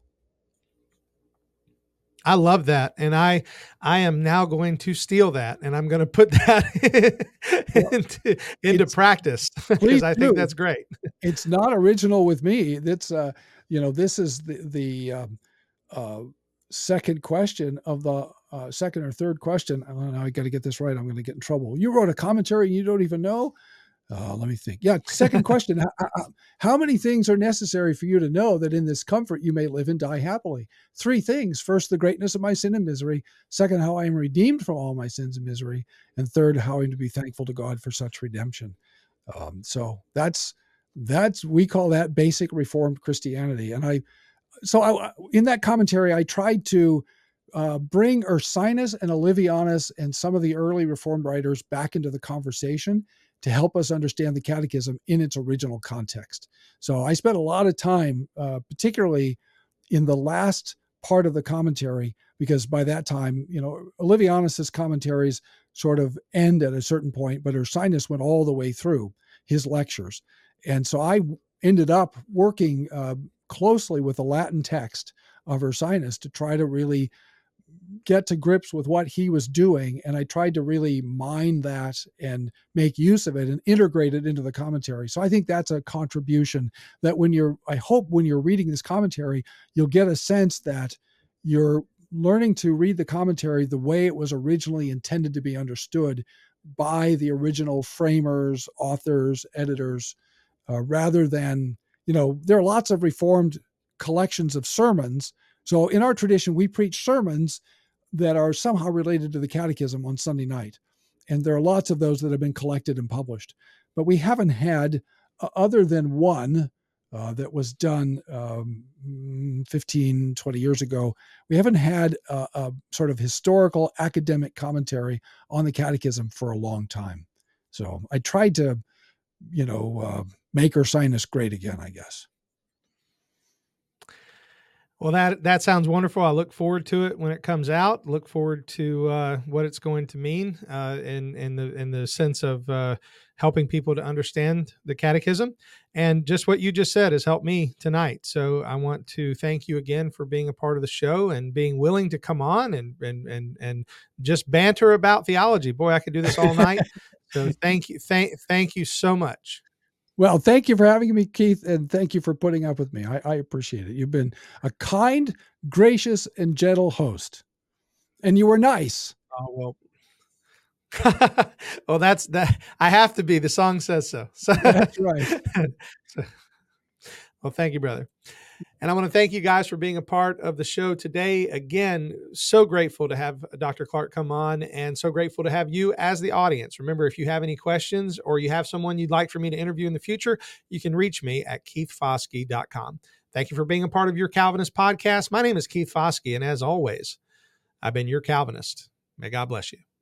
I love that. And I am now going to steal that, and I'm going to put that into practice, because I think that's great. It's not original with me. That's, this is the second question of the second or third question. I got to get this right. I'm going to get in trouble. You wrote a commentary and you don't even know? Let me think. Yeah. Second question. How many things are necessary for you to know that in this comfort you may live and die happily? 3 things. First, the greatness of my sin and misery. Second, how I am redeemed from all my sins and misery. And third, how I am to be thankful to God for such redemption. So we call that basic Reformed Christianity. And in that commentary, I tried to bring Ursinus and Olivianus and some of the early Reformed writers back into the conversation to help us understand the catechism in its original context. So I spent a lot of time, particularly in the last part of the commentary, because by that time, Olivianus's commentaries sort of end at a certain point, but Ursinus went all the way through his lectures. And so I ended up working closely with the Latin text of Ursinus to try to really get to grips with what he was doing. And I tried to really mine that and make use of it and integrate it into the commentary. So I think that's a contribution that I hope when you're reading this commentary, you'll get a sense that you're learning to read the commentary the way it was originally intended to be understood by the original framers, authors, editors, rather than there are lots of Reformed collections of sermons. So in our tradition, we preach sermons that are somehow related to the catechism on Sunday night. And there are lots of those that have been collected and published. But we haven't had, other than one that was done 15, 20 years ago, we haven't had a sort of historical academic commentary on the catechism for a long time. So I tried to, make her sign us great again, I guess. Well, that sounds wonderful. I look forward to it when it comes out. Look forward to what it's going to mean in the sense of helping people to understand the catechism. And just what you just said has helped me tonight. So I want to thank you again for being a part of the show and being willing to come on and just banter about theology. Boy, I could do this all night. So thank you so much. Well, thank you for having me, Keith, and thank you for putting up with me. I appreciate it. You've been a kind, gracious, and gentle host, and you were nice. Oh, well, well, that's that. I have to be. The song says so. That's right. Well, thank you, brother. And I want to thank you guys for being a part of the show today. Again, so grateful to have Dr. Clark come on and so grateful to have you as the audience. Remember, if you have any questions or you have someone you'd like for me to interview in the future, you can reach me at keithfoskey.com. Thank you for being a part of Your Calvinist podcast. My name is Keith Foskey, and as always, I've been your Calvinist. May God bless you.